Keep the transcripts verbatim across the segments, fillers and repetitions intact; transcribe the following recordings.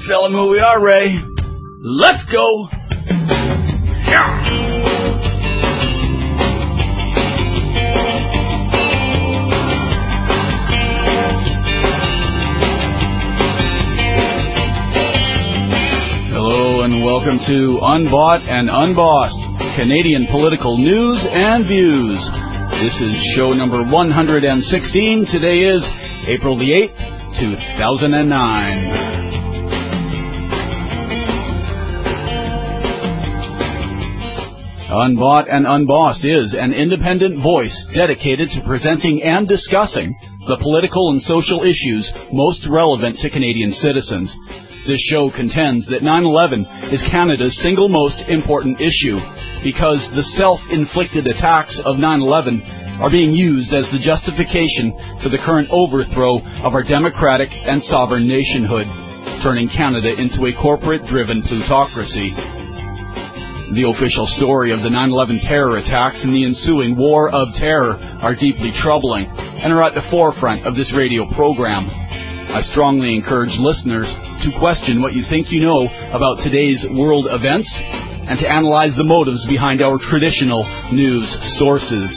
Tell them who we are, Ray. Let's go. Yeah. Hello and welcome to Unbought and Unbossed, Canadian political news and views. This is show number one hundred sixteen. Today is April the eighth, two thousand nine. Unbought and Unbossed is an independent voice dedicated to presenting and discussing the political and social issues most relevant to Canadian citizens. This show contends that nine eleven is Canada's single most important issue because the self-inflicted attacks of nine eleven are being used as the justification for the current overthrow of our democratic and sovereign nationhood, turning Canada into a corporate-driven plutocracy. The official story of the nine eleven terror attacks and the ensuing war of terror are deeply troubling and are at the forefront of this radio program. I strongly encourage listeners to question what you think you know about today's world events and to analyze the motives behind our traditional news sources.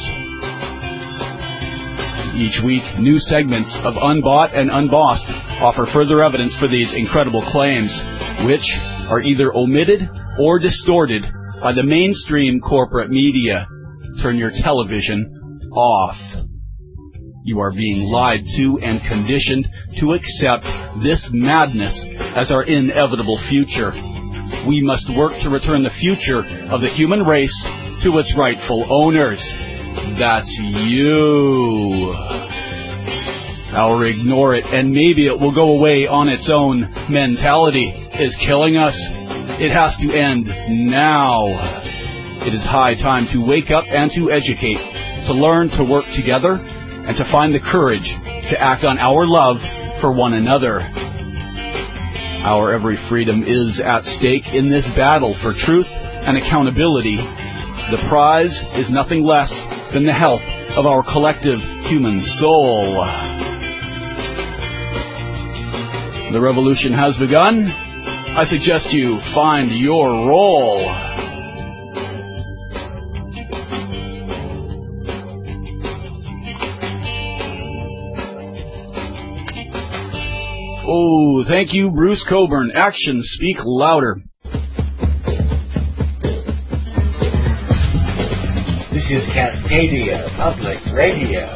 Each week, new segments of Unbought and Unbossed offer further evidence for these incredible claims, which are either omitted or distorted by the mainstream corporate media. Turn your television off. You are being lied to and conditioned to accept this madness as our inevitable future. We must work to return the future of the human race to its rightful owners. That's you. Our ignore it and maybe it will go away on its own mentality is killing us. It has to end now. It is high time to wake up and to educate, to learn to work together, and to find the courage to act on our love for one another. Our every freedom is at stake in this battle for truth and accountability. The prize is nothing less than the health of our collective human soul. The revolution has begun. I suggest you find your role. Oh, thank you, Bruce Coburn. Actions speak louder. This is Cascadia Public Radio.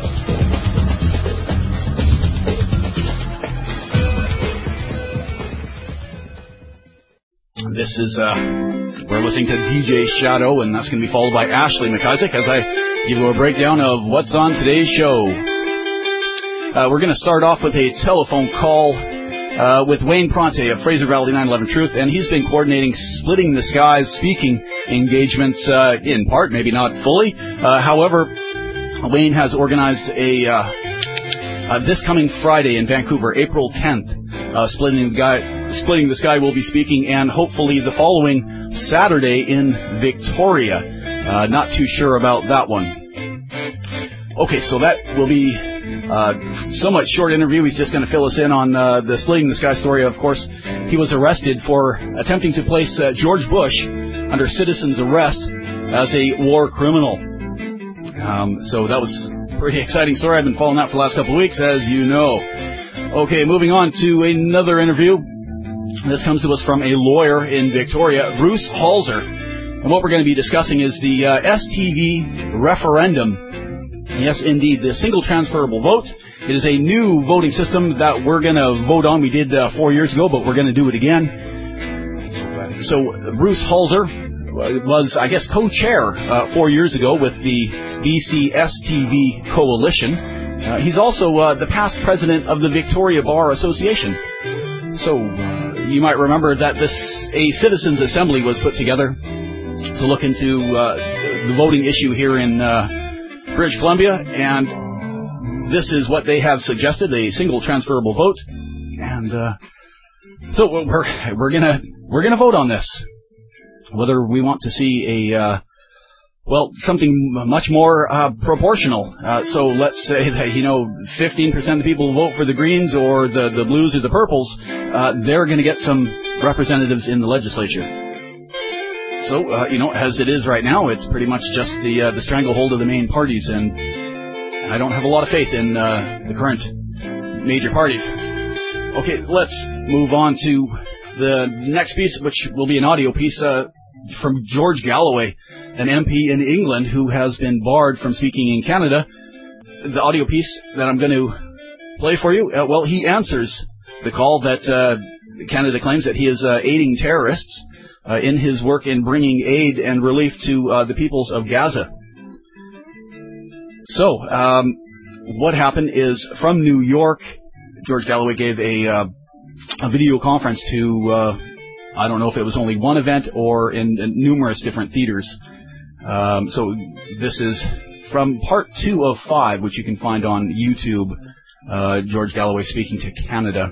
This is, uh, we're listening to D J Shadow, and that's going to be followed by Ashley McIsaac as I give you a breakdown of what's on today's show. Uh, we're going to start off with a telephone call uh, with Wayne Pronte of Fraser Valley nine eleven Truth, and he's been coordinating Splitting the Skies speaking engagements, uh, in part, maybe not fully. Uh, however, Wayne has organized a, uh, uh, this coming Friday in Vancouver, April tenth, uh, Splitting the Guy. Splitting the Sky will be speaking, and hopefully the following Saturday in Victoria. Uh, not too sure about that one. Okay, so that will be uh, somewhat short interview. He's just going to fill us in on uh, the Splitting the Sky story. Of course, he was arrested for attempting to place uh, George Bush under citizen's arrest as a war criminal. Um, so that was a pretty exciting story. I've been following that for the last couple of weeks, as you know. Okay, moving on to another interview. This comes to us from a lawyer in Victoria, Bruce Halzer. And what we're going to be discussing is the uh, S T V referendum. Yes, indeed, the single transferable vote. It is a new voting system that we're going to vote on. We did uh, four years ago, but we're going to do it again. So Bruce Halzer was, I guess, co-chair uh, four years ago with the B C S T V Coalition. Uh, he's also uh, the past president of the Victoria Bar Association. So uh, you might remember that this a citizens' assembly was put together to look into uh, the voting issue here in uh, British Columbia, and this is what they have suggested: a single transferable vote. And uh, so we're we're gonna we're gonna vote on this, whether we want to see a uh, well, something much more uh, proportional. Uh, so let's say that, you know, fifteen percent of the people who vote for the Greens or the, the Blues or the Purples, uh, they're going to get some representatives in the legislature. So, uh, you know, as it is right now, it's pretty much just the uh, the stranglehold of the main parties, and I don't have a lot of faith in uh, the current major parties. Okay, let's move on to the next piece, which will be an audio piece uh, from George Galloway, an M P in England who has been barred from speaking in Canada. The audio piece that I'm going to play for you, uh, well, he answers the call that uh, Canada claims that he is uh, aiding terrorists uh, in his work in bringing aid and relief to uh, the peoples of Gaza. So, um, what happened is, from New York, George Galloway gave a, uh, a video conference to, uh, I don't know if it was only one event or in, in numerous different theaters. Um, so this is from part two of five, which you can find on YouTube, uh, George Galloway speaking to Canada.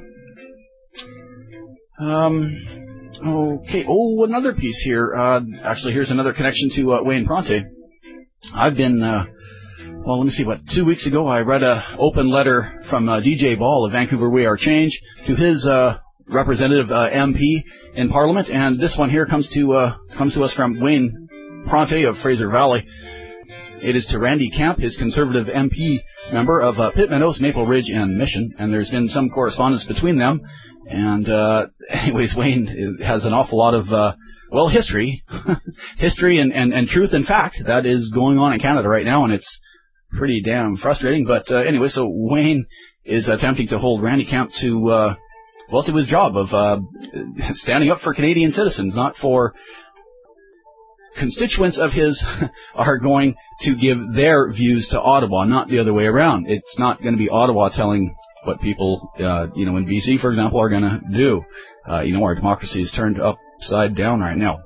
Um, okay, oh, another piece here. Uh, actually, here's another connection to uh, Wayne Prante. I've been... Uh, Well, let me see, what, two weeks ago I read an open letter from uh, D J Ball of Vancouver We Are Change to his uh, representative uh, M P in Parliament, and this one here comes to uh, comes to us from Wayne Prante of Fraser Valley. It is to Randy Camp, his Conservative M P member of uh, Pitt Meadows, Maple Ridge, and Mission, and there's been some correspondence between them. And uh, anyways, Wayne has an awful lot of, uh, well, history, history and, and, and truth and fact that is going on in Canada right now, and it's pretty damn frustrating. But uh, anyway, so Wayne is attempting to hold Randy Camp to, uh, well, to his job of uh, standing up for Canadian citizens, not for constituents of his are going to give their views to Ottawa, not the other way around. It's not going to be Ottawa telling what people, uh, you know, in B C, for example, are going to do. Uh, you know, our democracy is turned upside down right now.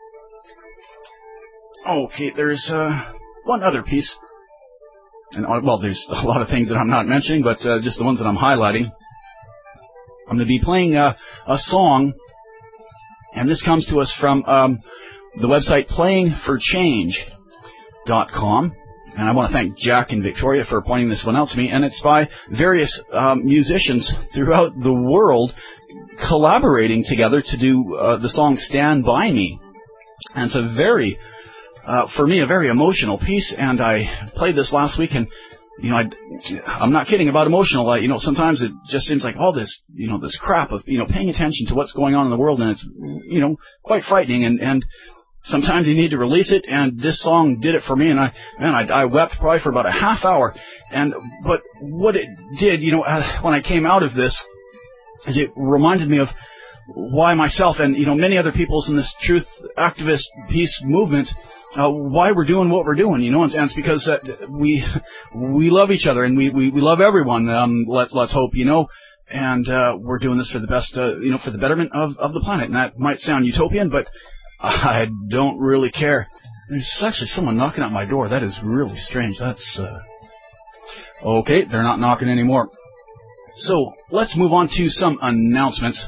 Okay, there's uh, one other piece. And, well, there's a lot of things that I'm not mentioning, but uh, just the ones that I'm highlighting. I'm going to be playing uh, a song, and this comes to us from um, the website playing for change dot com. And I want to thank Jack and Victoria for pointing this one out to me. And it's by various um, musicians throughout the world collaborating together to do uh, the song Stand By Me. And it's a very... Uh, for me, a very emotional piece, and I played this last week, and, you know, I, I'm not kidding about emotional. I, you know, sometimes it just seems like all this, you know, this crap of, you know, paying attention to what's going on in the world, and it's, you know, quite frightening, and, and sometimes you need to release it, and this song did it for me, and I, man, I, I wept probably for about a half hour, and, but what it did, you know, when I came out of this, is it reminded me of why myself and, you know, many other peoples in this truth activist peace movement, Uh, why we're doing what we're doing, you know, and, and it's because uh, we we love each other and we, we, we love everyone. Um, let let's hope, you know, and uh, we're doing this for the best, uh, you know, for the betterment of, of the planet. And that might sound utopian, but I don't really care. There's actually someone knocking at my door. That is really strange. That's uh... okay. They're not knocking anymore. So let's move on to some announcements.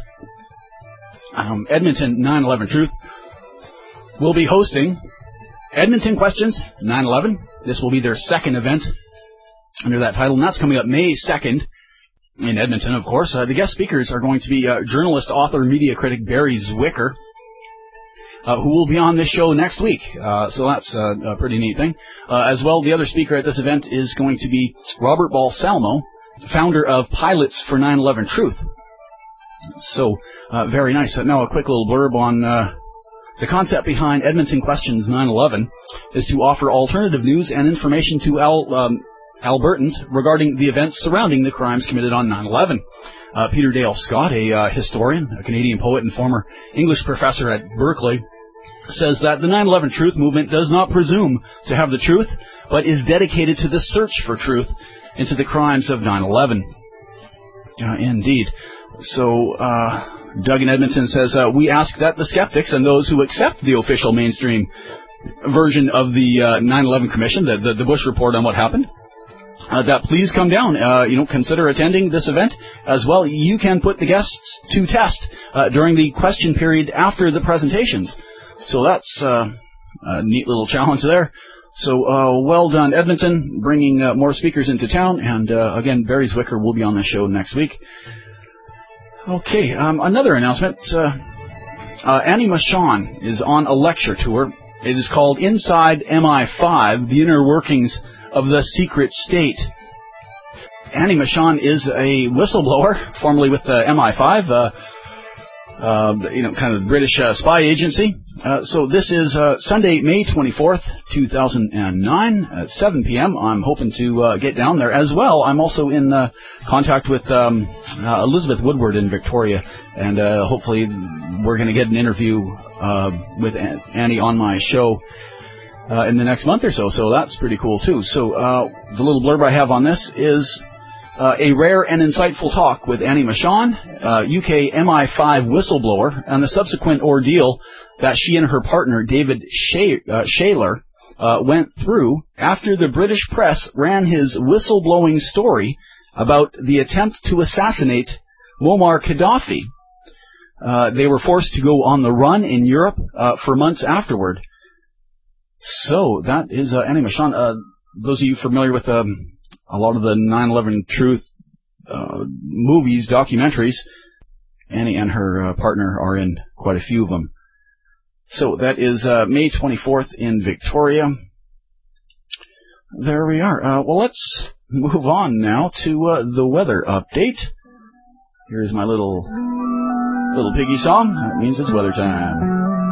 Um, Edmonton nine eleven Truth will be hosting Edmonton Questions nine eleven. This will be their second event under that title, and that's coming up May second in Edmonton, of course. Uh, the guest speakers are going to be uh, journalist, author, media critic Barry Zwicker, uh, who will be on this show next week. Uh, so that's uh, a pretty neat thing. Uh, as well, the other speaker at this event is going to be Robert Balsamo, founder of Pilots for nine eleven Truth. So, uh, very nice. Uh, now, a quick little blurb on... Uh, The concept behind Edmonton Questions nine eleven is to offer alternative news and information to Al, um, Albertans regarding the events surrounding the crimes committed on nine eleven. Uh, Peter Dale Scott, a uh, historian, a Canadian poet and former English professor at Berkeley, says that the nine eleven Truth movement does not presume to have the truth, but is dedicated to the search for truth into the crimes of nine eleven. Uh, indeed. So, uh... Doug in Edmonton says, uh, we ask that the skeptics and those who accept the official mainstream version of the uh, nine eleven Commission, the, the, the Bush report on what happened, uh, that please come down, uh, you know, consider attending this event as well. You can put the guests to test uh, during the question period after the presentations. So that's uh, a neat little challenge there. So, uh, well done, Edmonton, bringing uh, more speakers into town. And, uh, again, Barry Zwicker will be on the show next week. Okay, um, another announcement. Uh, uh, Annie Machon is on a lecture tour. It is called Inside M I five, The Inner Workings of the Secret State. Annie Machon is a whistleblower, formerly with the M I five, uh, uh, you know, kind of British uh, spy agency. Uh, so this is uh, Sunday, May twenty-fourth, two thousand nine, at seven p.m. I'm hoping to uh, get down there as well. I'm also in uh, contact with um, uh, Elizabeth Woodward in Victoria, and uh, hopefully we're going to get an interview uh, with Annie on my show uh, in the next month or so. So that's pretty cool too. So uh, the little blurb I have on this is Uh, a rare and insightful talk with Annie Machon, uh, U K M I five whistleblower, and the subsequent ordeal that she and her partner, David Shay- uh, Shayler, uh, went through after the British press ran his whistleblowing story about the attempt to assassinate Muammar Gaddafi. Uh, they were forced to go on the run in Europe uh, for months afterward. So, that is uh, Annie Machon. Uh, those of you familiar with um, a lot of the nine eleven Truth uh, movies, documentaries, Annie and her uh, partner are in quite a few of them. So that is uh, May twenty-fourth in Victoria. There we are. Uh, well, let's move on now to uh, the weather update. Here's my little little piggy song. That means it's weather time.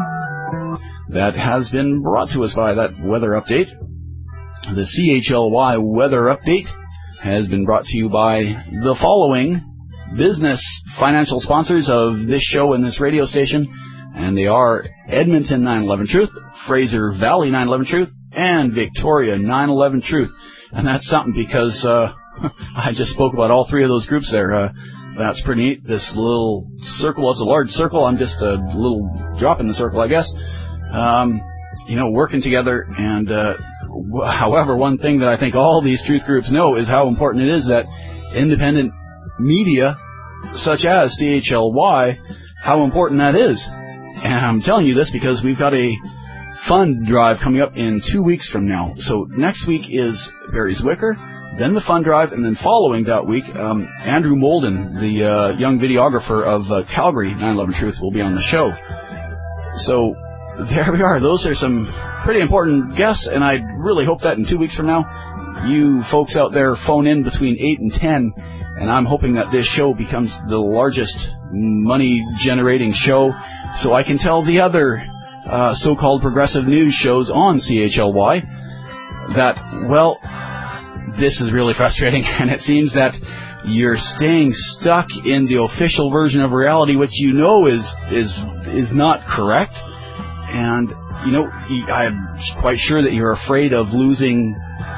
That has been brought to us by that weather update. The C H L Y weather update has been brought to you by the following business financial sponsors of this show and this radio station, and they are Edmonton nine eleven Truth, Fraser Valley nine eleven Truth, and Victoria nine eleven Truth. And that's something because uh, I just spoke about all three of those groups there. Uh, that's pretty neat. This little circle, well, it's a large circle. I'm just a little drop in the circle, I guess. Um, you know, working together and... Uh, However, one thing that I think all these truth groups know is how important it is that independent media, such as C H L Y, how important that is. And I'm telling you this because we've got a fund drive coming up in two weeks from now. So next week is Barry Zwicker, then the fund drive, and then following that week, um, Andrew Molden, the uh, young videographer of uh, Calgary nine eleven Truth, will be on the show. So there we are. Those are some pretty important guests, and I really hope that in two weeks from now, you folks out there phone in between eight and ten, and I'm hoping that this show becomes the largest money-generating show, so I can tell the other uh, so-called progressive news shows on C H L Y that, well, this is really frustrating, and it seems that you're staying stuck in the official version of reality, which you know is is is not correct, and you know, I'm quite sure that you're afraid of losing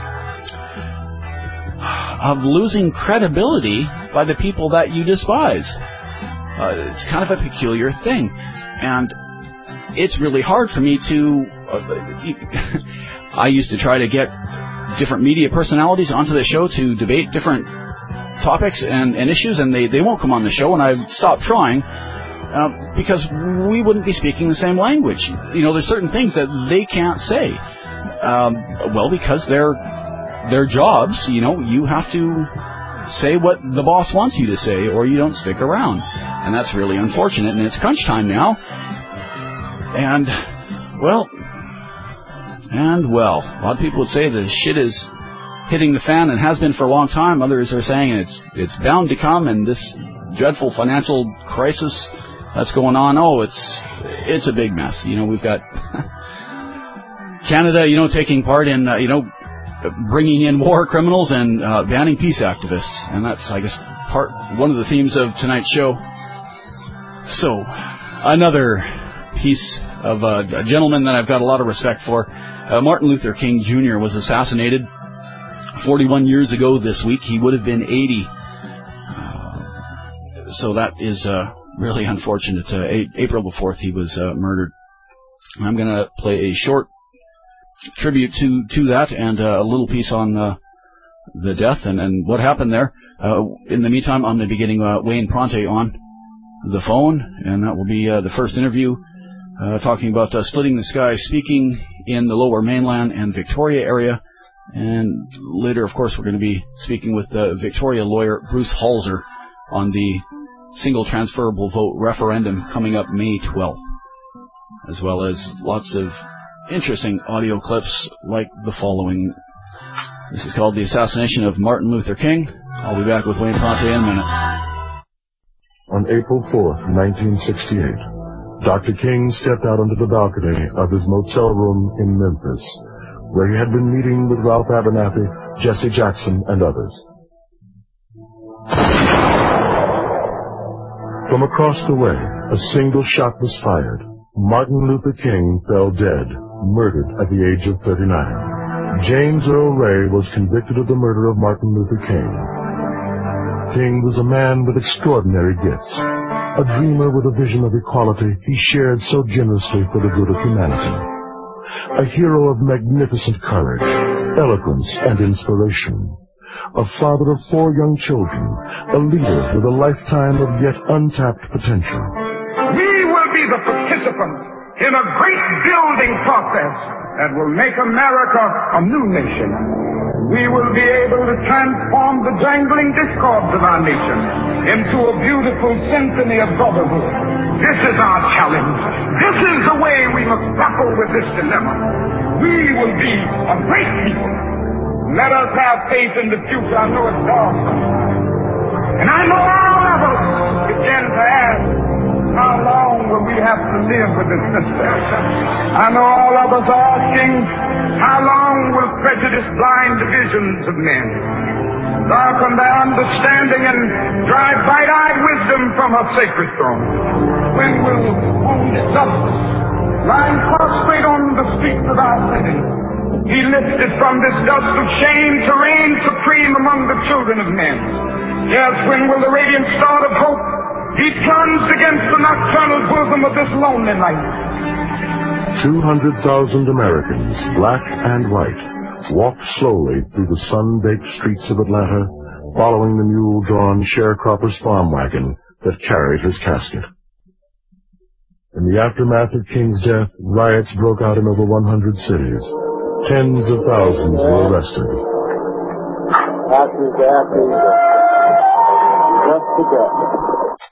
of losing credibility by the people that you despise. Uh, it's kind of a peculiar thing, and it's really hard for me to. Uh, I used to try to get different media personalities onto the show to debate different topics and, and issues, and they, they won't come on the show, and I've stopped trying. Uh, because we wouldn't be speaking the same language. You know, there's certain things that they can't say. Um, well, because they're their jobs, you know, you have to say what the boss wants you to say or you don't stick around. And that's really unfortunate, and it's crunch time now. And, well, and, well, a lot of people would say the shit is hitting the fan and has been for a long time. Others are saying it's it's bound to come, and this dreadful financial crisis that's going on, oh, it's it's a big mess. You know, we've got Canada, you know, taking part in, uh, you know, bringing in war criminals and uh, banning peace activists. And that's, I guess, part one of the themes of tonight's show. So, another piece of uh, a gentleman that I've got a lot of respect for. Uh, Martin Luther King Junior was assassinated forty-one years ago this week. He would have been eighty. Uh, so that is... Uh, Really unfortunate. Uh, April the fourth, he was uh, murdered. I'm going to play a short tribute to, to that and uh, a little piece on uh, the death and, and what happened there. Uh, in the meantime, I'm going to be getting uh, Wayne Pronte on the phone, and that will be uh, the first interview uh, talking about uh, Splitting the Sky, speaking in the Lower Mainland and Victoria area. And later, of course, we're going to be speaking with uh, Victoria lawyer Bruce Halser on the single transferable vote referendum coming up May twelfth, as well as lots of interesting audio clips like the following. This is called The Assassination of Martin Luther King. I'll be back with Wayne Ponte in a minute. On April fourth, nineteen sixty-eight, Doctor King stepped out onto the balcony of his motel room in Memphis, where he had been meeting with Ralph Abernathy, Jesse Jackson, and others. From across the way, a single shot was fired. Martin Luther King fell dead, murdered at the age of thirty-nine. James Earl Ray was convicted of the murder of Martin Luther King. King was a man with extraordinary gifts. A dreamer with a vision of equality he shared so generously for the good of humanity. A hero of magnificent courage, eloquence, and inspiration. A father of four young children, a leader with a lifetime of yet untapped potential. We will be the participants in a great building process that will make America a new nation. We will be able to transform the jangling discords of our nation into a beautiful symphony of brotherhood. This is our challenge. This is the way we must grapple with this dilemma. We will be a great people. Let us have faith in the future. I know it's dark. And I know all of us begin to ask, how long will we have to live with this system? I know all of us are asking, how long will prejudice blind the visions of men? Darken their understanding and drive bright-eyed wisdom from her sacred throne. When will wounded justice lying prostrate on the streets of our city be lifted from this dust of shame to reign supreme among the children of men? Yes, when will the radiant star of hope be plunged against the nocturnal bosom of this lonely night? Two hundred thousand Americans, black and white, walked slowly through the sun-baked streets of Atlanta, following the mule-drawn sharecropper's farm wagon that carried his casket. In the aftermath of King's death, riots broke out in over one hundred cities. Tens of thousands were arrested. After death is just the death.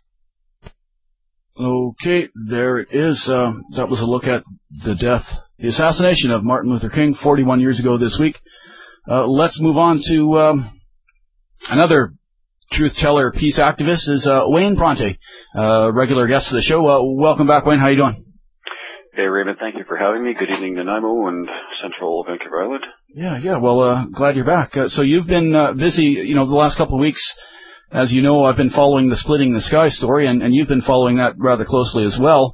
Okay, there it is. Uh, that was a look at the death, the assassination of Martin Luther King forty-one years ago this week. Uh, let's move on to um, another truth-teller, peace activist, is uh, Wayne Ponte, uh, regular guest of the show. Uh, welcome back, Wayne. How are you doing? Hey, Raymond. Thank you for having me. Good evening, Nanaimo and Central Vancouver Island. Yeah, yeah. Well, uh, glad you're back. Uh, so you've been uh, busy, you know, the last couple of weeks. As you know, I've been following the Splitting the Sky story, and, and you've been following that rather closely as well.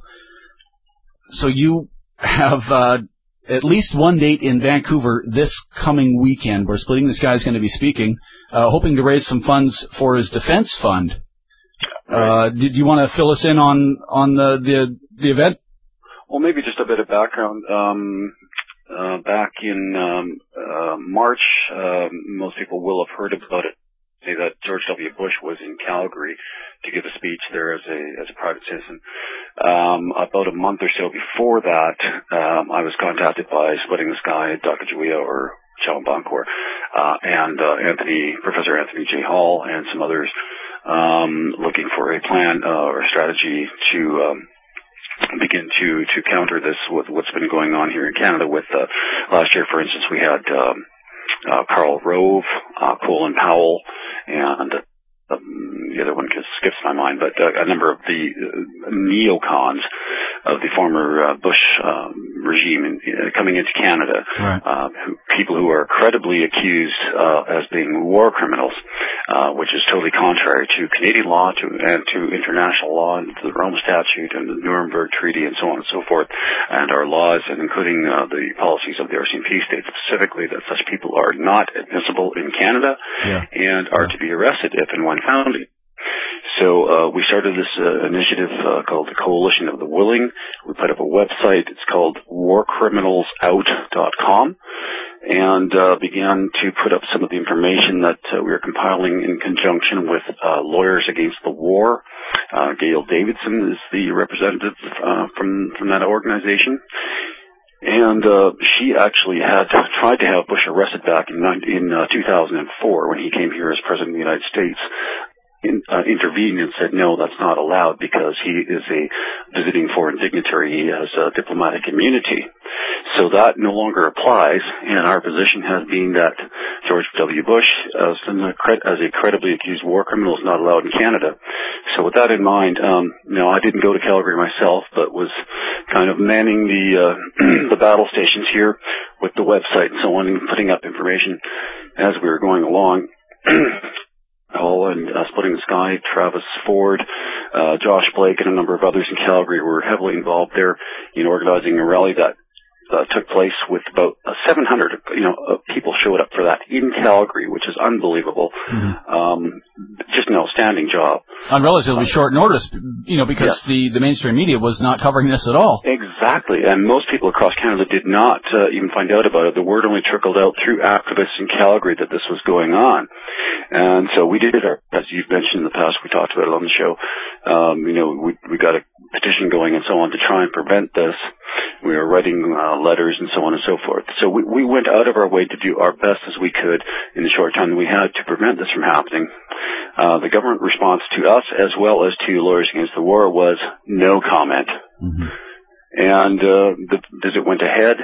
So you have uh, at least one date in Vancouver this coming weekend where Splitting the Sky is going to be speaking, uh, hoping to raise some funds for his defense fund. Uh, did you want to fill us in on, on the, the, the event? Well, maybe just a bit of background. Um, uh, back in um, uh, March, uh, most people will have heard about it. Say that George W. Bush was in Calgary to give a speech there as a as a private citizen. Um, about a month or so before that, um, I was contacted by Splitting the Sky, Doctor Julia or Chal Bancor, uh, and uh, Anthony, Professor Anthony J. Hall, and some others, um, looking for a plan uh, or strategy to um, begin to to counter this with what's been going on here in Canada. With uh, last year, for instance, we had Um, Uh, Karl Rove, uh, Colin Powell, and uh, um, the other one just skips my mind, but uh, a number of the uh, neocons of the former uh, Bush um, regime in, uh, coming into Canada, right. uh, who, people who are credibly accused uh, as being war criminals, uh, which is totally contrary to Canadian law to, and to international law and to the Rome Statute and the Nuremberg Treaty and so on and so forth, and our laws, and including uh, the policies of the R C M P states specifically that such people are not admissible in Canada yeah. and are yeah. to be arrested if and when found. So uh, we started this uh, initiative uh, called the Coalition of the Willing. We put up a website. It's called war criminals out dot com, and uh, began to put up some of the information that uh, we were compiling in conjunction with uh, Lawyers Against the War, Uh, Gail Davidson is the representative uh, from from that organization. And uh, she actually had tried to have Bush arrested back in, in uh, two thousand four when he came here as President of the United States. In, uh, intervened and said, no, that's not allowed because he is a visiting foreign dignitary. He has uh, diplomatic immunity. So that no longer applies, and our position has been that George W. Bush, as, an, as a credibly accused war criminal, is not allowed in Canada. So with that in mind, um, you know, I didn't go to Calgary myself, but was kind of manning the uh, the battle stations here with the website and so on, and putting up information as we were going along. Hall and uh, Splitting the Sky, Travis Ford, uh, Josh Blake, and a number of others in Calgary were heavily involved there in organizing a rally that uh, took place with about uh, seven hundred, you know, uh, people showed up for that in Calgary, which is unbelievable. Mm-hmm. Um, just an outstanding job. On relatively short notice, you know, because yes. the, the mainstream media was not covering this at all. Exactly, and most people across Canada did not uh, even find out about it. The word only trickled out through activists in Calgary that this was going on. And so we did it, as you've mentioned in the past, we talked about it on the show. Um, you know, we, we got a petition going and so on to try and prevent this. We were writing uh, letters and so on and so forth. So we, we went out of our way to do our best as we could in the short time that we had to prevent this from happening. Uh, the government response to us, as well as to Lawyers Against the War, was no comment. Mm-hmm. And uh, the visit went ahead.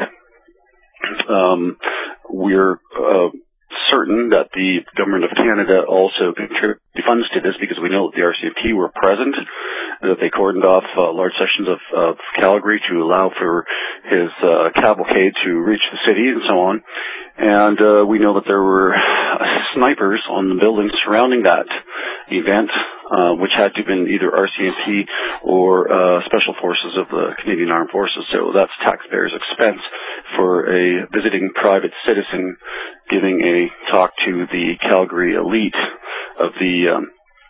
Um, we're uh, certain that the Government of Canada also contributed funds to this because we know that the R C M P were present, that they cordoned off uh, large sections of, of Calgary to allow for his uh, cavalcade to reach the city and so on. And uh, we know that there were snipers on the buildings surrounding that event, uh, which had to have been either R C M P or uh, Special Forces of the Canadian Armed Forces. So that's taxpayers' expense for a visiting private citizen giving a talk to the Calgary elite of the um,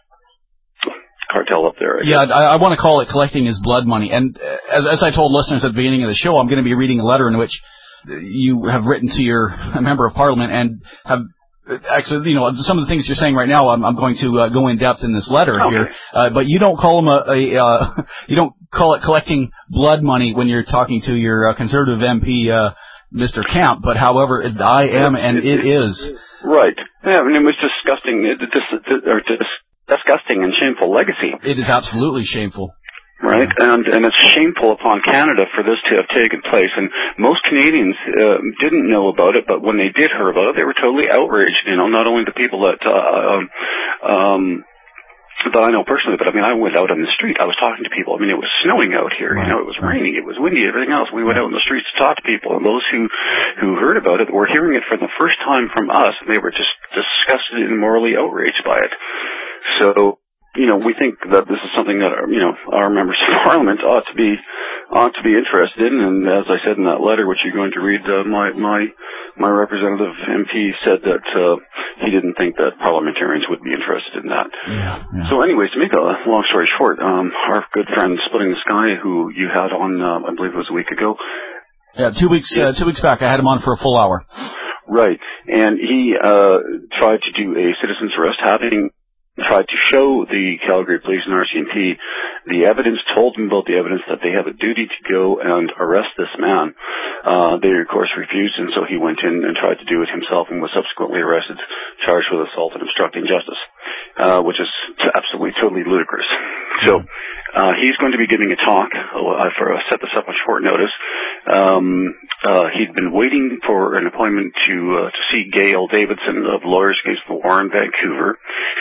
cartel up there. I yeah, I, I want to call it collecting his blood money. And as, as I told listeners at the beginning of the show, I'm going to be reading a letter in which you have written to your a member of Parliament and have actually, you know, some of the things you're saying right now, I'm, I'm going to uh, go in depth in this letter okay. here. Uh, but you don't call him a, a uh, you don't call it collecting blood money when you're talking to your uh, Conservative M P, uh, Mister Kemp. But however, I am, and it is. Right. Yeah, I mean, it was disgusting. It, this, or disgusting and shameful legacy. It is absolutely shameful. Right, and and it's shameful upon Canada for this to have taken place. And most Canadians uh, didn't know about it, but when they did hear about it, they were totally outraged. You know, not only the people that uh, um, that I know personally, but I mean, I went out on the street. I was talking to people. I mean, it was snowing out here. You know, it was raining. It was windy. Everything else. We went out on the streets to talk to people, and those who who heard about it were hearing it for the first time from us, and they were just disgusted and morally outraged by it. So. You know, we think that this is something that, our, you know, our members of Parliament ought to be, ought to be interested in. And as I said in that letter, which you're going to read, uh, my, my, my representative M P said that, uh, he didn't think that parliamentarians would be interested in that. Yeah, yeah. So anyways, to make a long story short, um, our good friend Splitting the Sky, who you had on, uh, I believe it was a week ago. Yeah, two weeks, uh, two weeks back, I had him on for a full hour. Right. And he, uh, tried to do a citizen's arrest, having tried to show the Calgary Police and R C M P the evidence, told them about the evidence that they have a duty to go and arrest this man. Uh, they, of course, refused, and so he went in and tried to do it himself and was subsequently arrested, charged with assault and obstructing justice, uh, which is absolutely, totally ludicrous. So uh, he's going to be giving a talk. Oh, I for, uh, set this up on short notice. Um, uh, he'd been waiting for an appointment to, uh, to see Gail Davidson of Lawyers Against the War in Vancouver.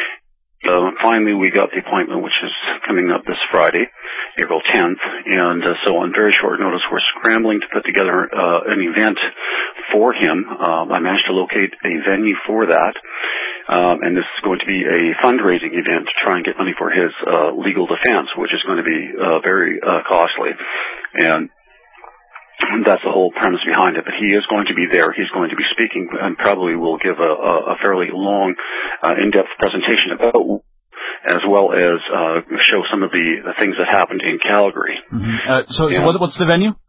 Uh, finally, we got the appointment, which is coming up this Friday, April tenth, and uh, so on very short notice, we're scrambling to put together uh, an event for him. Uh, I managed to locate a venue for that, um, and this is going to be a fundraising event to try and get money for his uh, legal defense, which is going to be uh, very uh, costly, and that's the whole premise behind it. But he is going to be there. He's going to be speaking and probably will give a, a fairly long, uh, in-depth presentation about, as well as uh, show some of the, the things that happened in Calgary. Mm-hmm. Uh, so, yeah. so what, what's the venue?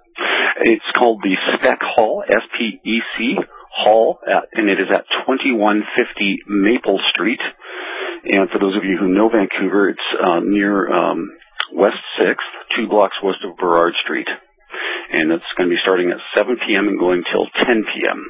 It's called the Spec Hall, S P E C Hall, at, and it is at twenty-one fifty Maple Street. And for those of you who know Vancouver, it's uh, near um, West sixth, two blocks west of Burrard Street. And it's going to be starting at seven p.m. and going till ten p.m.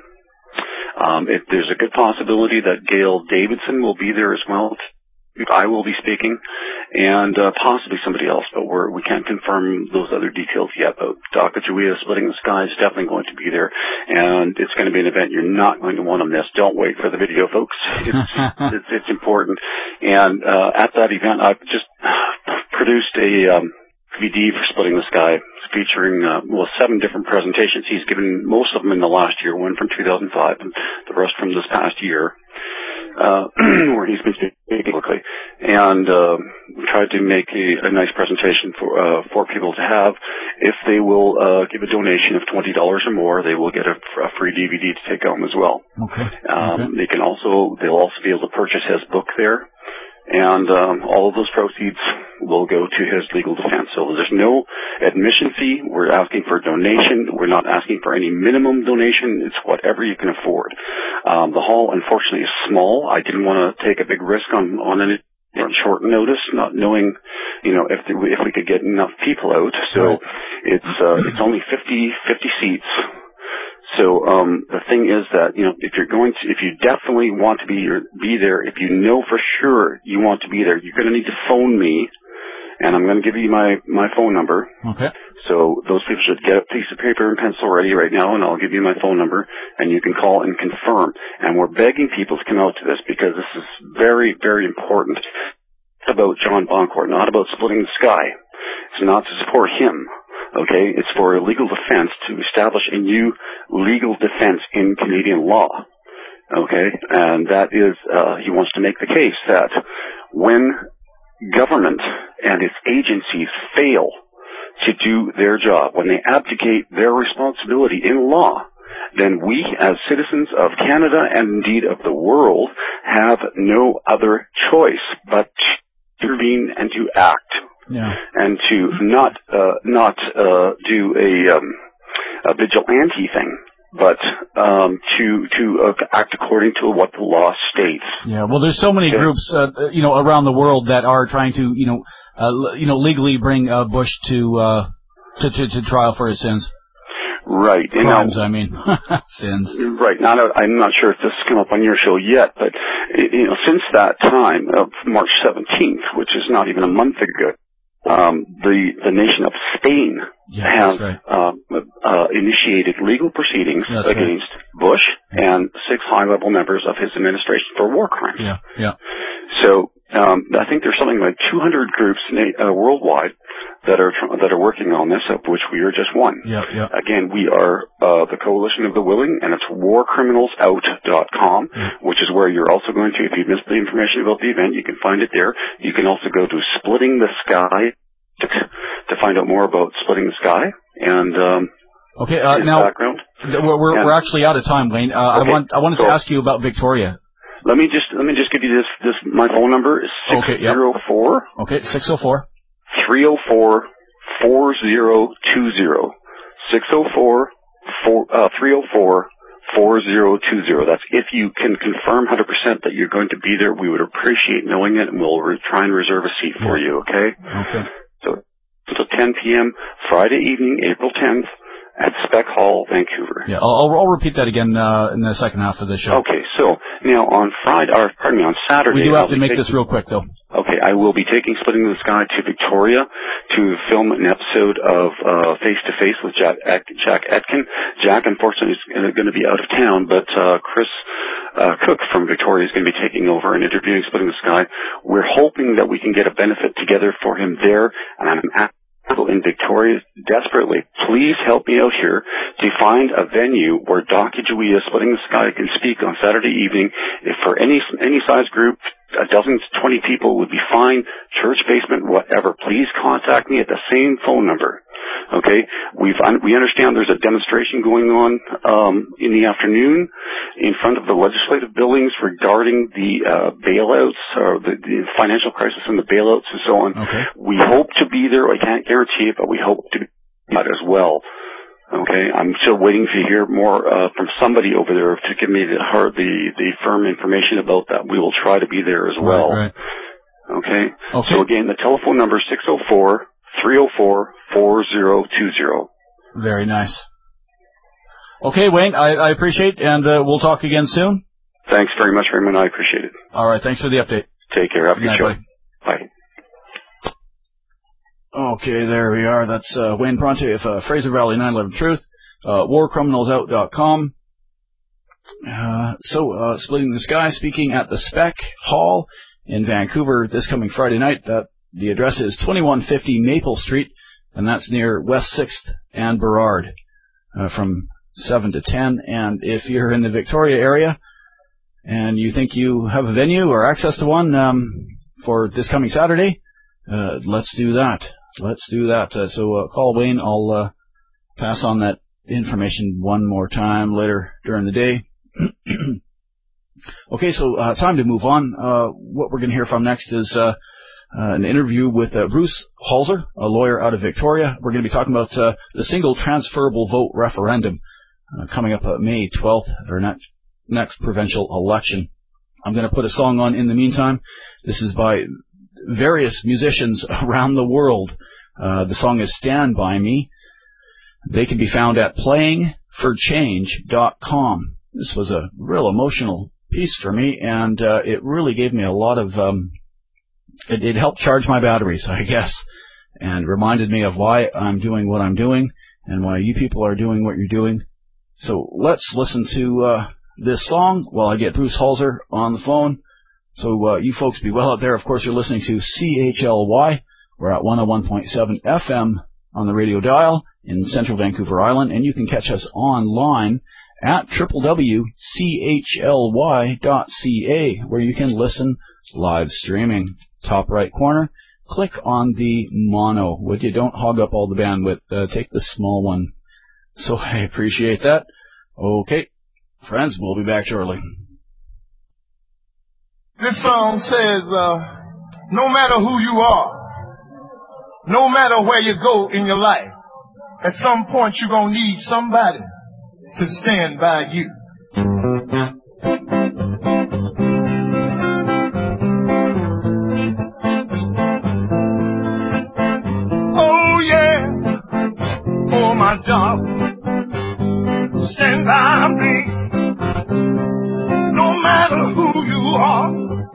Um, it, there's a good possibility that Gail Davidson will be there as well. I will be speaking, and uh, possibly somebody else, but we're, we can't confirm those other details yet. But Sacagawea Splitting the Sky is definitely going to be there, and it's going to be an event you're not going to want to miss. Don't wait for the video, folks. It's, it's, it's important. And uh, at that event, I've just produced a um, V D for Splitting the Sky, featuring uh, well seven different presentations. He's given most of them in the last year, one from two thousand five, and the rest from this past year. Uh, where he's been speaking publicly, and uh, tried to make a, a nice presentation for uh, for people to have. If they will uh, give a donation of twenty dollars or more, they will get a, a free D V D to take home as well. Okay. Um, okay. They can also they'll also be able to purchase his book there. And um, all of those proceeds will go to his legal defense. So there's no admission fee. We're asking for a donation. We're not asking for any minimum donation. It's whatever you can afford. Um, the hall, unfortunately, is small. I didn't want to take a big risk on, on any on short notice, not knowing, you know, if the, if we could get enough people out. So right. it's uh, it's only fifty, fifty seats. So um, the thing is that, you know, if you're going to, if you definitely want to be or be there, if you know for sure you want to be there, you're going to need to phone me, and I'm going to give you my, my phone number. Okay. So those people should get a piece of paper and pencil ready right now, and I'll give you my phone number, and you can call and confirm. And we're begging people to come out to this because this is very, very important. It's about John Boncourt, not about Splitting the Sky. It's not to support him. Okay, it's for a legal defense, to establish a new legal defense in Canadian law. Okay, and that is, uh, he wants to make the case that when government and its agencies fail to do their job, when they abdicate their responsibility in law, then we as citizens of Canada and indeed of the world have no other choice but to intervene and to act. Yeah. And to not uh, not uh, do a, um, a vigilante thing, but um, to to uh, act according to what the law states. Yeah. Well, there's so many okay. groups, uh, you know, around the world that are trying to, you know, uh, you know, legally bring uh, Bush to, uh, to to to trial for his sins. Right. Crimes, now, I mean, sins. Right. Now, I'm not sure if this has come up on your show yet, but you know, since that time of March seventeenth, which is not even a month ago. Um, the the nation of Spain yeah, has right. uh, uh, initiated legal proceedings that's against right. Bush yeah. and six high-level members of his administration for war crimes. Yeah, yeah. So um, I think there's something like two hundred groups uh, worldwide that are that are working on this, of which we are just one. Yeah, yeah. Again, we are uh, the Coalition of the Willing, and it's war criminals out dot com, yeah. which is where you're also going to, if you missed the information about the event, you can find it there. You can also go to Splitting the Sky to, to find out more about Splitting the Sky and um, okay. Uh, now background. We're we're, and, we're actually out of time, Wayne. Uh, okay, I want I wanted so, to ask you about Victoria. Let me just let me just give you this this my phone number is six zero four okay six zero four three zero four four zero two zero six zero four four uh three zero four four zero two zero. That's if you can confirm one hundred percent that you're going to be there. We would appreciate knowing it, and we'll re- try and reserve a seat for yeah. you. Okay. Okay. So until ten p.m. Friday evening, April tenth. At Spec Hall, Vancouver. Yeah, I'll, I'll repeat that again uh, in the second half of the show. Okay, so now on Friday, or pardon me, on Saturday. We do have I'll to make taking, this real quick, though. Okay, I will be taking Splitting the Sky to Victoria to film an episode of uh, Face to Face with Jack, Jack Etkin. Jack, unfortunately, is going to be out of town, but uh, Chris uh, Cook from Victoria is going to be taking over and interviewing Splitting the Sky. We're hoping that we can get a benefit together for him there, and I'm at in Victoria desperately, please help me out here to find a venue where Sacagawea Splitting the Sky can speak on Saturday evening. If for any any size group, a dozen to twenty people would be fine, church basement, whatever, please contact me at the same phone number. Okay, we've we understand there's a demonstration going on um, in the afternoon in front of the legislative buildings regarding the uh, bailouts or the, the financial crisis and the bailouts and so on. Okay. We hope to be there. I can't guarantee it, but we hope to be that as well. Okay, I'm still waiting to hear more uh, from somebody over there to give me the, her, the the firm information about that. We will try to be there as well. Right, right. Okay? Okay. So again, the telephone number is six oh four, three oh four, four oh two oh. Very nice. Okay, Wayne, I, I appreciate, and uh, we'll talk again soon. Thanks very much, Raymond. I appreciate it. All right, thanks for the update. Take care. Have a good Good night, show. buddy. Bye. Okay, there we are. That's uh, Wayne Bronte of uh, Fraser Valley nine eleven Truth, uh, war criminals out dot com. Uh, so, uh, Splitting the Sky, speaking at the Spec Hall in Vancouver this coming Friday night. That the address is twenty-one fifty Maple Street, and that's near West sixth and Burrard, uh, from seven to ten. And if you're in the Victoria area and you think you have a venue or access to one um, for this coming Saturday, uh, let's do that. Let's do that. Uh, so uh, call Wayne. I'll uh, pass on that information one more time later during the day. Okay, so uh, time to move on. Uh, what we're going to hear from next is uh, uh, an interview with uh, Bruce Halser, a lawyer out of Victoria. We're going to be talking about uh, the single transferable vote referendum uh, coming up uh, May twelfth, or next, next provincial election. I'm going to put a song on in the meantime. This is by various musicians around the world. Uh, the song is Stand By Me. They can be found at playing for change dot com. This was a real emotional piece for me, and uh, it really gave me a lot of, um, it, it helped charge my batteries, I guess, and reminded me of why I'm doing what I'm doing and why you people are doing what you're doing. So let's listen to uh, this song while I get Bruce Halser on the phone. So uh, you folks be well out there. Of course, you're listening to C H L Y. We're at one oh one point seven F M on the radio dial in central Vancouver Island, and you can catch us online at w w w dot c h l y dot c a, where you can listen live streaming. Top right corner, click on the mono. Would you? Don't hog up all the bandwidth. Uh, take the small one. So I appreciate that. Okay, friends, we'll be back shortly. This song says, uh, no matter who you are, no matter where you go in your life, at some point you're going to need somebody to stand by you. Oh yeah, oh my darling, stand by me. No matter who you are,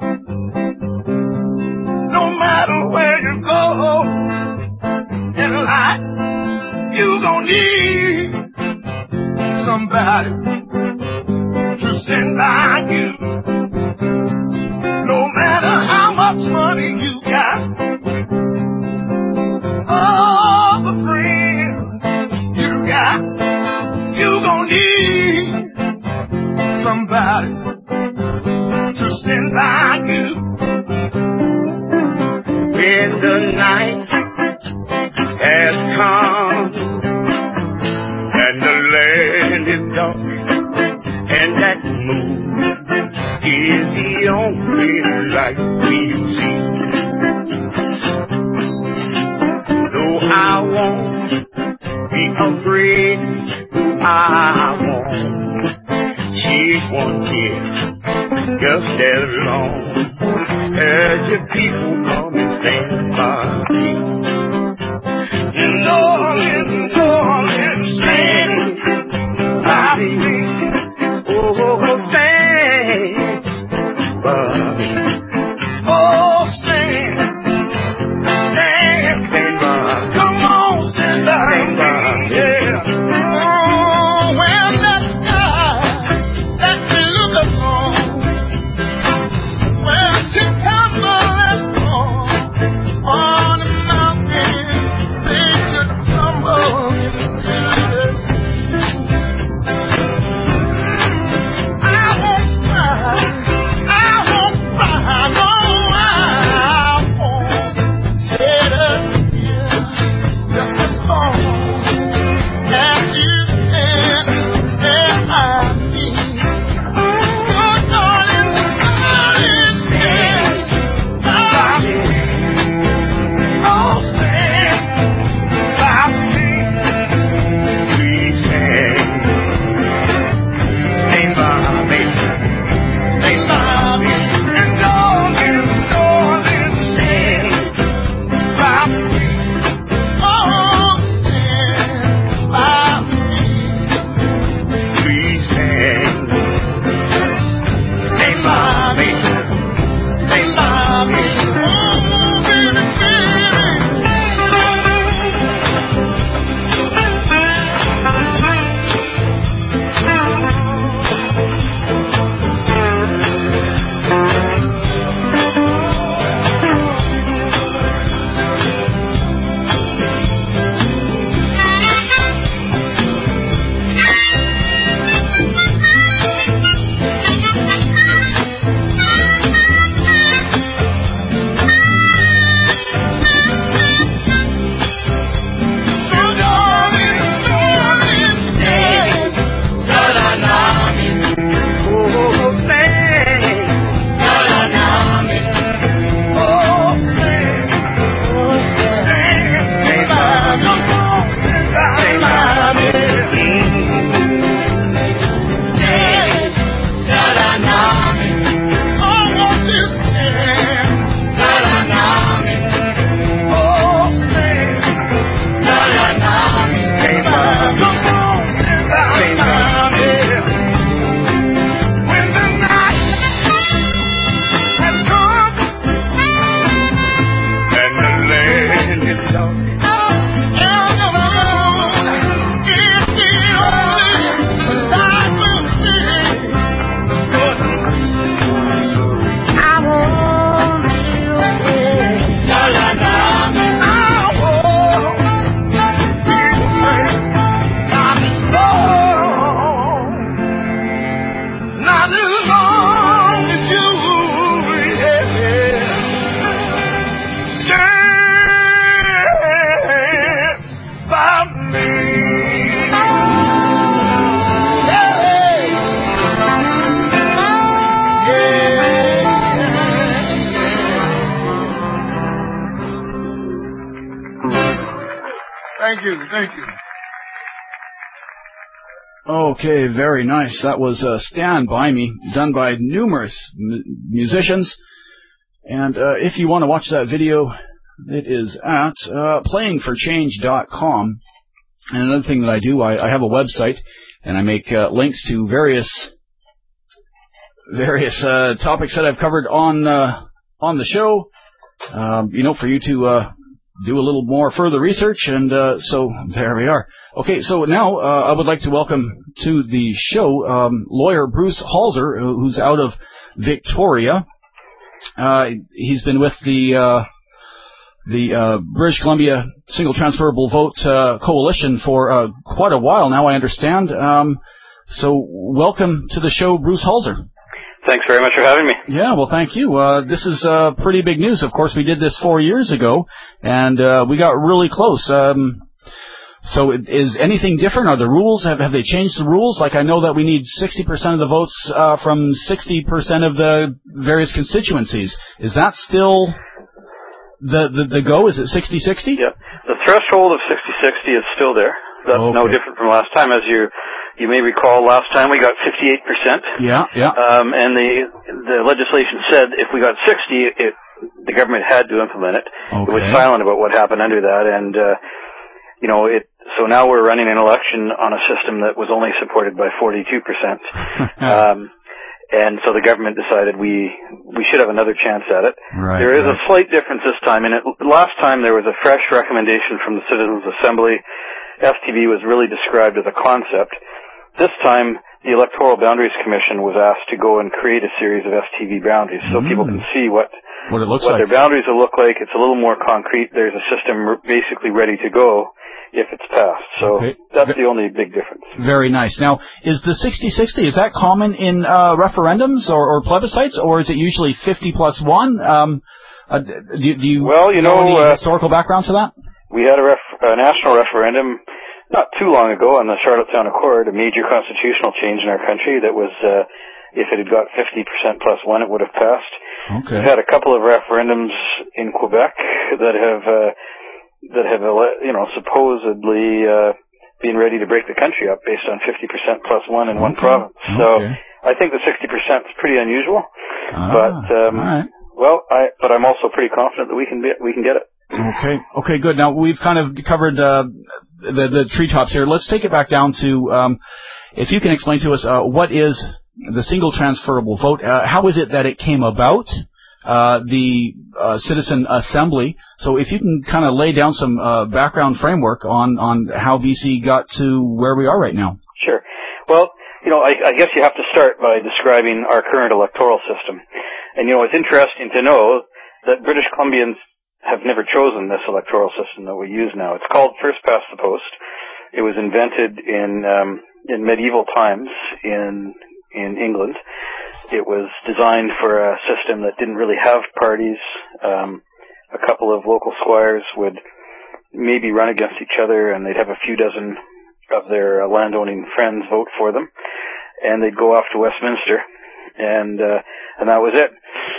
no matter where you go in life, you gon' need somebody to stand by you. No matter how much money you got, all the friends you got, you gon' need somebody to stand by you. When the night has come and the land is dark and that moon is the only light we see. Though I won't be afraid, I won't shed one tear, just as long as the people come and stand by me. Darling, darling, stand by me. Oh, stand by me. Oh, stand, stand, stand by. Come on, stand by stand me. By. Yeah. Oh, when that sky that we look upon, when September has gone on the mountains, they should tumble into the Thank you. Thank you. Okay, very nice. That was uh, Stand By Me, done by numerous m- musicians. And uh, if you want to watch that video, it is at uh, playing for change dot com. And another thing that I do, I, I have a website, and I make uh, links to various various uh, topics that I've covered on uh, on the show. Um, you know, for you to uh, do a little more further research, and uh, so there we are. Okay, so now uh, I would like to welcome to the show um, lawyer Bruce Halser, who's out of Victoria. Uh, he's been with the uh, the uh, British Columbia Single Transferable Vote uh, Coalition for uh, quite a while now, I understand. Um, so welcome to the show, Bruce Halser. Thanks very much for having me. Yeah, well, thank you. Uh, this is uh, pretty big news. Of course, we did this four years ago, and uh, we got really close. Um, so is anything different? Are the rules, have, have they changed the rules? Like, I know that we need sixty percent of the votes uh, from sixty percent of the various constituencies. Is that still the, the, the go? Is it sixty sixty? Yeah. The threshold of sixty sixty is still there. That's okay. No different from last time. As you you may recall, last time we got fifty-eight percent. Yeah, yeah. Um, and the the legislation said if we got sixty, it, the government had to implement it. Okay. It was silent about what happened under that, and uh, you know it. So now we're running an election on a system that was only supported by forty-two percent. um, and so the government decided we we should have another chance at it. Right, there is right. a slight difference this time. And it, last time there was a fresh recommendation from the Citizens' Assembly. S T V was really described as a concept. This time, the Electoral Boundaries Commission was asked to go and create a series of S T V boundaries so mm. people can see what what, it looks what like. their boundaries will look like. It's a little more concrete. There's a system basically ready to go if it's passed. So okay. that's the only big difference. Very nice. Now, is the sixty sixty, is that common in uh, referendums or, or plebiscites, or is it usually fifty plus one? Um, uh, do, do you well, you know, know any uh, historical background to that? We had a, ref- a national referendum not too long ago on the Charlottetown Accord, a major constitutional change in our country that was, uh, if it had got fifty percent plus one, it would have passed. Okay. We've had a couple of referendums in Quebec that have, uh, that have, you know, supposedly, uh, been ready to break the country up based on fifty percent plus one in okay. one province. So okay. I think the sixty percent is pretty unusual, ah, but, um, all right. well, I, but I'm also pretty confident that we can be, we can get it. Okay. Okay, good. Now, we've kind of covered uh, the, the treetops here. Let's take it back down to, um, if you can explain to us, uh, what is the single transferable vote? Uh, how is it that it came about, uh, the uh, Citizen Assembly? So if you can kind of lay down some uh, background framework on, on how B C got to where we are right now. Sure. Well, you know, I, I guess you have to start by describing our current electoral system. And, you know, it's interesting to know that British Columbians have never chosen this electoral system that we use now. It's called First Past the Post. It was invented in um, in medieval times in in England. It was designed for a system that didn't really have parties. Um, a couple of local squires would maybe run against each other, and they'd have a few dozen of their uh, landowning friends vote for them, and they'd go off to Westminster, and uh, and that was it.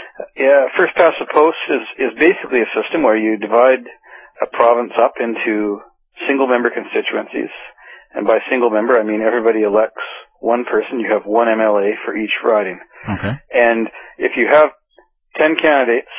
Yeah, First Past the Post is, is basically a system where you divide a province up into single-member constituencies. And by single-member, I mean everybody elects one person. You have one M L A for each riding. Okay. And if you have ten candidates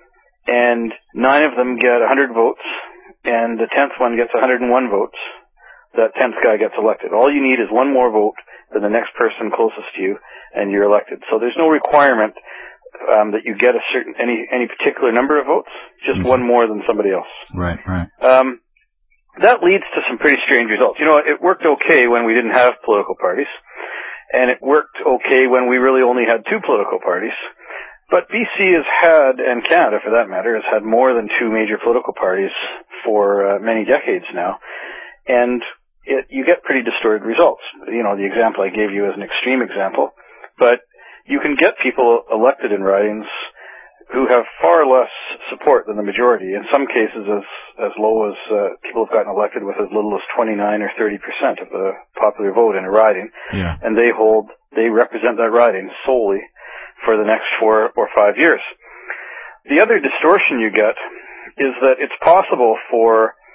and nine of them get one hundred votes and the tenth one gets one hundred one votes, that tenth guy gets elected. All you need is one more vote than the next person closest to you, and you're elected. So there's no requirement Um, that you get a certain any any particular number of votes, just mm-hmm. one more than somebody else. Right, right. Um, that leads to some pretty strange results. You know, it worked okay when we didn't have political parties, and it worked okay when we really only had two political parties. But B C has had, and Canada for that matter, has had more than two major political parties for uh, many decades now, and it, you get pretty distorted results. You know, the example I gave you is an extreme example, but you can get people elected in ridings who have far less support than the majority. In some cases, as as low as uh, people have gotten elected with as little as twenty-nine or thirty percent of the popular vote in a riding, yeah. and they hold, they represent that riding solely for the next four or five years. The other distortion you get is that it's possible for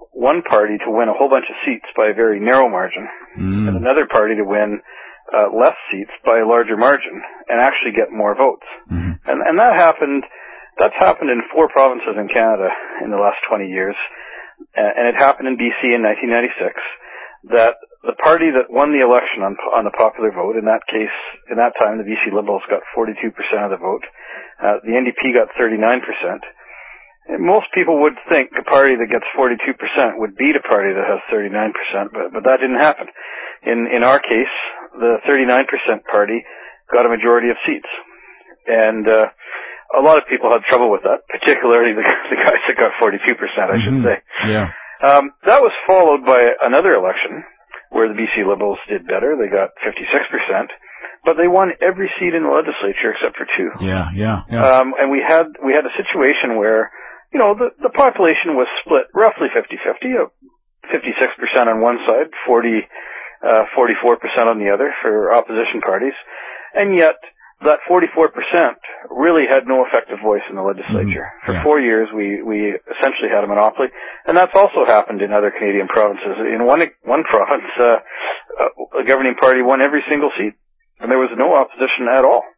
one party to win a whole bunch of seats by a very narrow margin, mm. and another party to win uh, less seats by a larger margin and actually get more votes. Mm-hmm. And, and that happened, that's happened in four provinces in Canada in the last twenty years. Uh, and it happened in B C in nineteen ninety-six, that the party that won the election on, on the popular vote, in that case, in that time, the B C Liberals got forty-two percent of the vote. Uh, the N D P got thirty-nine percent. And most people would think a party that gets forty-two percent would beat a party that has thirty-nine percent, but, but that didn't happen. In, in our case, the thirty-nine percent party got a majority of seats. And, uh, a lot of people had trouble with that, particularly the, the guys that got forty-two percent, I should mm-hmm. say. Yeah. Um, that was followed by another election where the B C Liberals did better. They got fifty-six percent. But they won every seat in the legislature except for two. Yeah, yeah, yeah. Um, and we had, we had a situation where, you know, the, the population was split roughly fifty-fifty, uh, fifty-six percent on one side, forty, uh, forty-four percent on the other for opposition parties. And yet, that forty-four percent really had no effective voice in the legislature. Mm, for yeah. four years, we, we essentially had a monopoly. And that's also happened in other Canadian provinces. In one, one province, uh, a governing party won every single seat. And there was no opposition at all.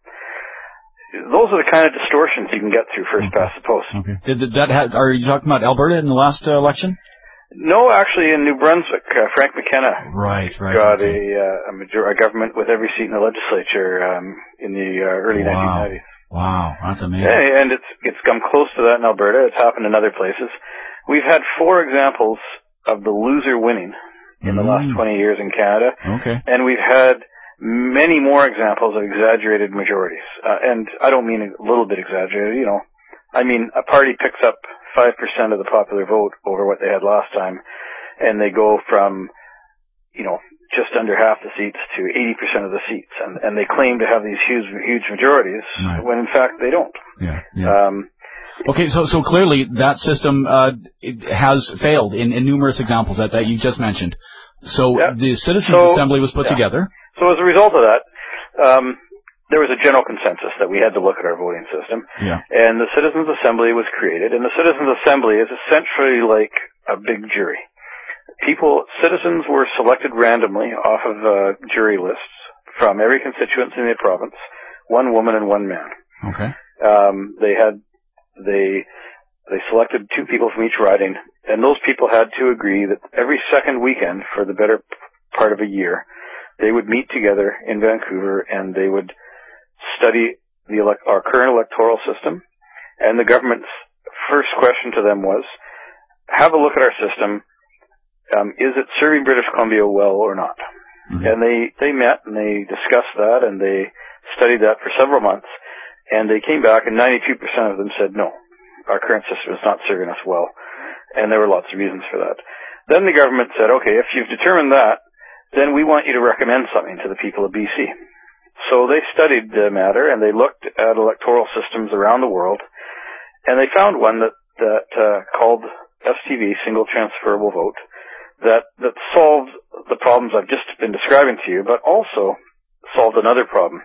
Those are the kind of distortions you can get through first okay. past the post. Okay. Did, did that have, are you talking about Alberta in the last uh, election? No, actually, in New Brunswick, uh, Frank McKenna right, right, got okay. a, uh, a, major- a government with every seat in the legislature um, in the uh, early wow. nineteen nineties. Wow, that's amazing. Yeah, and it's it's come close to that in Alberta. It's happened in other places. We've had four examples of the loser winning in mm. the last twenty years in Canada. Okay. And we've had many more examples of exaggerated majorities. Uh, and I don't mean a little bit exaggerated, you know. I mean, a party picks up five percent of the popular vote over what they had last time, and they go from, you know, just under half the seats to eighty percent of the seats, and, and they claim to have these huge, huge majorities, right. when in fact they don't. Yeah, yeah. Um, okay, so so clearly that system uh, it has failed in, in numerous examples that, that you just mentioned. So yeah. the Citizens so, Assembly was put yeah. together. So as a result of that, um, there was a general consensus that we had to look at our voting system. Yeah. And the Citizens Assembly was created. And the Citizens Assembly is essentially like a big jury. People, citizens were selected randomly off of uh, jury lists from every constituency in the province, one woman and one man. Okay. Um, they had, they, they selected two people from each riding, and those people had to agree that every second weekend for the better part of a year, they would meet together in Vancouver and they would study the elect- our current electoral system. And the government's first question to them was, have a look at our system. Um, is it serving British Columbia well or not? Mm-hmm. And they, they met and they discussed that and they studied that for several months. And they came back and ninety-two percent of them said, no, our current system is not serving us well. And there were lots of reasons for that. Then the government said, okay, if you've determined that, then we want you to recommend something to the people of B C. So they studied the matter and they looked at electoral systems around the world, and they found one that that uh, called S T V, Single Transferable Vote, that that solved the problems I've just been describing to you, but also solved another problem.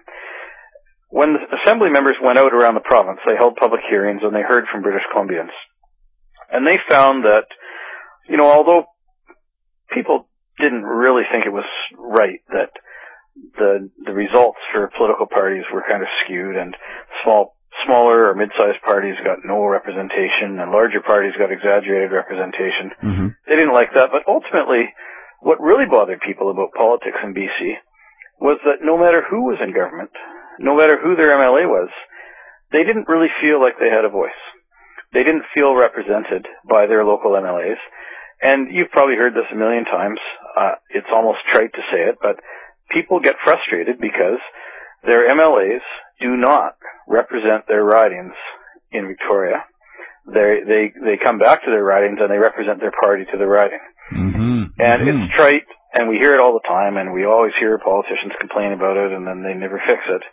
When the assembly members went out around the province, they held public hearings and they heard from British Columbians, and they found that, you know, although people didn't really think it was right that the the results for political parties were kind of skewed, and small smaller or mid-sized parties got no representation and larger parties got exaggerated representation. Mm-hmm. They didn't like that, but ultimately what really bothered people about politics in B C was that no matter who was in government, no matter who their M L A was, they didn't really feel like they had a voice. They didn't feel represented by their local M L As. And you've probably heard this a million times. Uh, it's almost trite to say it, but people get frustrated because their M L As do not represent their ridings in Victoria. They they they come back to their ridings and they represent their party to the riding. Mm-hmm. And mm-hmm. it's trite, and we hear it all the time, and we always hear politicians complain about it, and then they never fix it.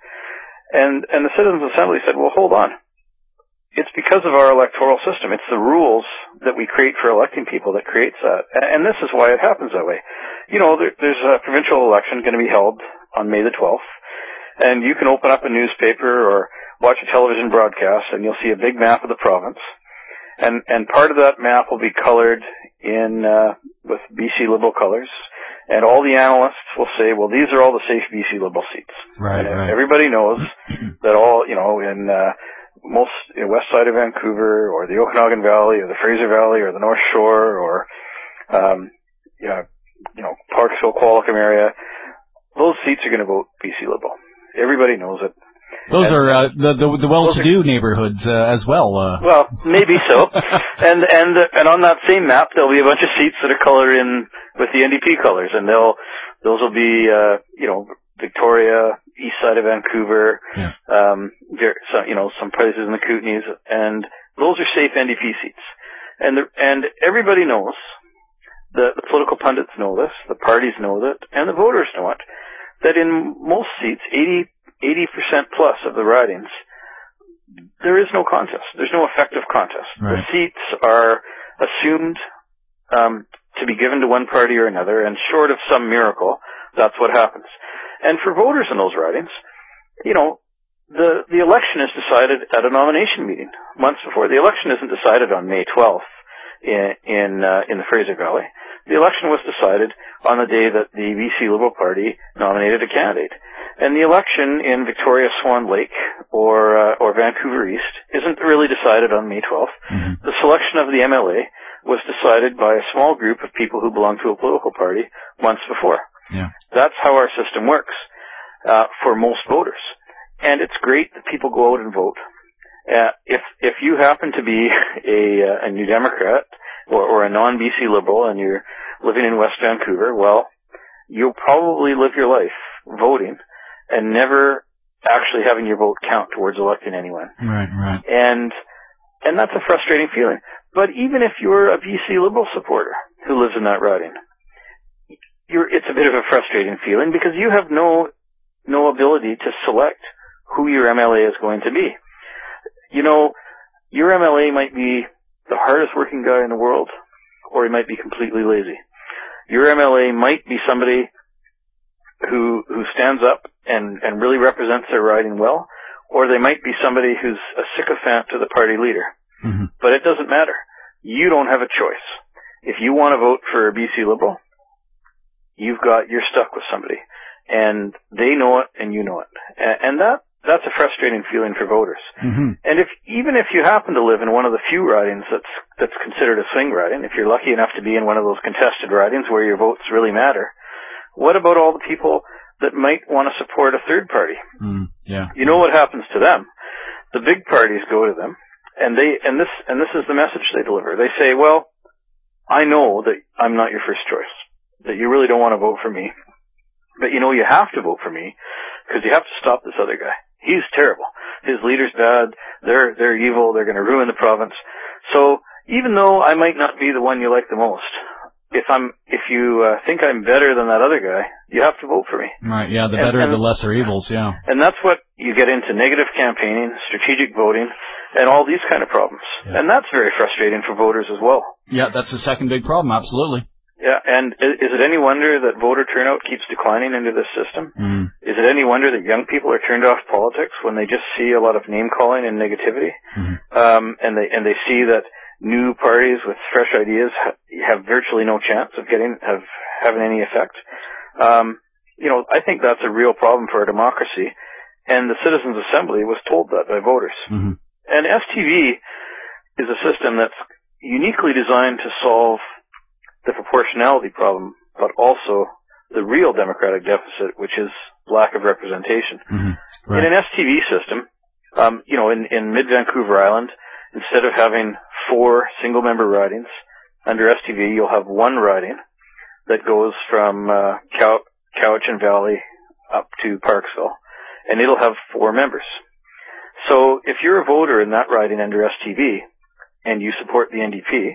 And and the Citizens Assembly said, well, hold on. It's because of our electoral system. It's the rules that we create for electing people that creates that. And this is why it happens that way. You know, there, there's a provincial election going to be held on May the twelfth, and you can open up a newspaper or watch a television broadcast, and you'll see a big map of the province. And, and part of that map will be colored in, uh, with B C Liberal colors. And all the analysts will say, well, these are all the safe B C Liberal seats. Right, and right. Everybody knows that all, you know, in, uh, most, you know, west side of Vancouver, or the Okanagan Valley, or the Fraser Valley, or the North Shore, or, um, you know, you know, Parksville, Qualicum area, those seats are going to vote B C Liberal. Everybody knows it. Those and, are uh, the, the the well-to-do neighborhoods uh, as well. Uh. Well, maybe so. and and and on that same map, there'll be a bunch of seats that are colored in with the N D P colors, and they'll those will be uh, you know, Victoria, east side of Vancouver, yeah. um, there, so, you know, some places in the Kootenays, and those are safe N D P seats. And the, and everybody knows, the, the political pundits know this, the parties know that, and the voters know it, that in most seats, eighty percent plus of the ridings, there is no contest. There's no effective contest. Right. The seats are assumed um, to be given to one party or another, and short of some miracle, that's what happens. And for voters in those ridings, you know, the the election is decided at a nomination meeting months before. The election isn't decided on May twelfth in in, uh, in the Fraser Valley. The election was decided on the day that the B C Liberal Party nominated a candidate. And the election in Victoria, Swan Lake, or uh, or Vancouver East isn't really decided on May twelfth. Mm-hmm. The selection of the M L A was decided by a small group of people who belong to a political party months before. Yeah. That's how our system works uh, for most voters. And it's great that people go out and vote. Uh, if if you happen to be a, a New Democrat or, or a non-B C Liberal and you're living in West Vancouver, well, you'll probably live your life voting and never actually having your vote count towards electing anyone. Right, right. And and that's a frustrating feeling. But even if you're a B C Liberal supporter who lives in that riding, you're, it's a bit of a frustrating feeling because you have no no ability to select who your M L A is going to be. You know, your M L A might be the hardest working guy in the world, or he might be completely lazy. Your M L A might be somebody who who stands up and, and really represents their riding well, or they might be somebody who's a sycophant to the party leader. Mm-hmm. But it doesn't matter. You don't have a choice. If you want to vote for a B C Liberal, you've got, you're stuck with somebody. And they know it and you know it. And that, that's a frustrating feeling for voters. Mm-hmm. And if, even if you happen to live in one of the few ridings that's, that's considered a swing riding, if you're lucky enough to be in one of those contested ridings where your votes really matter, what about all the people that might want to support a third party? Mm, yeah. You know what happens to them? The big parties go to them, and they and this and this is the message they deliver. They say, "Well, I know that I'm not your first choice, that you really don't want to vote for me, but you know you have to vote for me because you have to stop this other guy. He's terrible. His leader's bad. They're they're evil. They're going to ruin the province. So even though I might not be the one you like the most, if I'm, if you uh, think I'm better than that other guy, you have to vote for me." Right, yeah, the And- better, and- the lesser evils, yeah. And that's what you get into: negative campaigning, strategic voting, and all these kind of problems. Yeah. And that's very frustrating for voters as well. Yeah, that's the second big problem, absolutely. Yeah, and i- is it any wonder that voter turnout keeps declining into this system? Mm. Is it any wonder that young people are turned off politics when they just see a lot of name calling and negativity, Mm-hmm. um, and they and they see that new parties with fresh ideas ha- have virtually no chance of getting have having any effect? Um, you know, I think that's a real problem for our democracy, and the Citizens Assembly was told that by voters. Mm-hmm. And S T V is a system that's uniquely designed to solve the proportionality problem, but also the real democratic deficit, which is lack of representation. Mm-hmm. Right. In an S T V system, um, you know, in, in mid-Vancouver Island, instead of having four single-member ridings, under S T V you'll have one riding that goes from uh, Cow- Cowichan Valley up to Parksville, and it'll have four members. So if you're a voter in that riding under S T V and you support the N D P,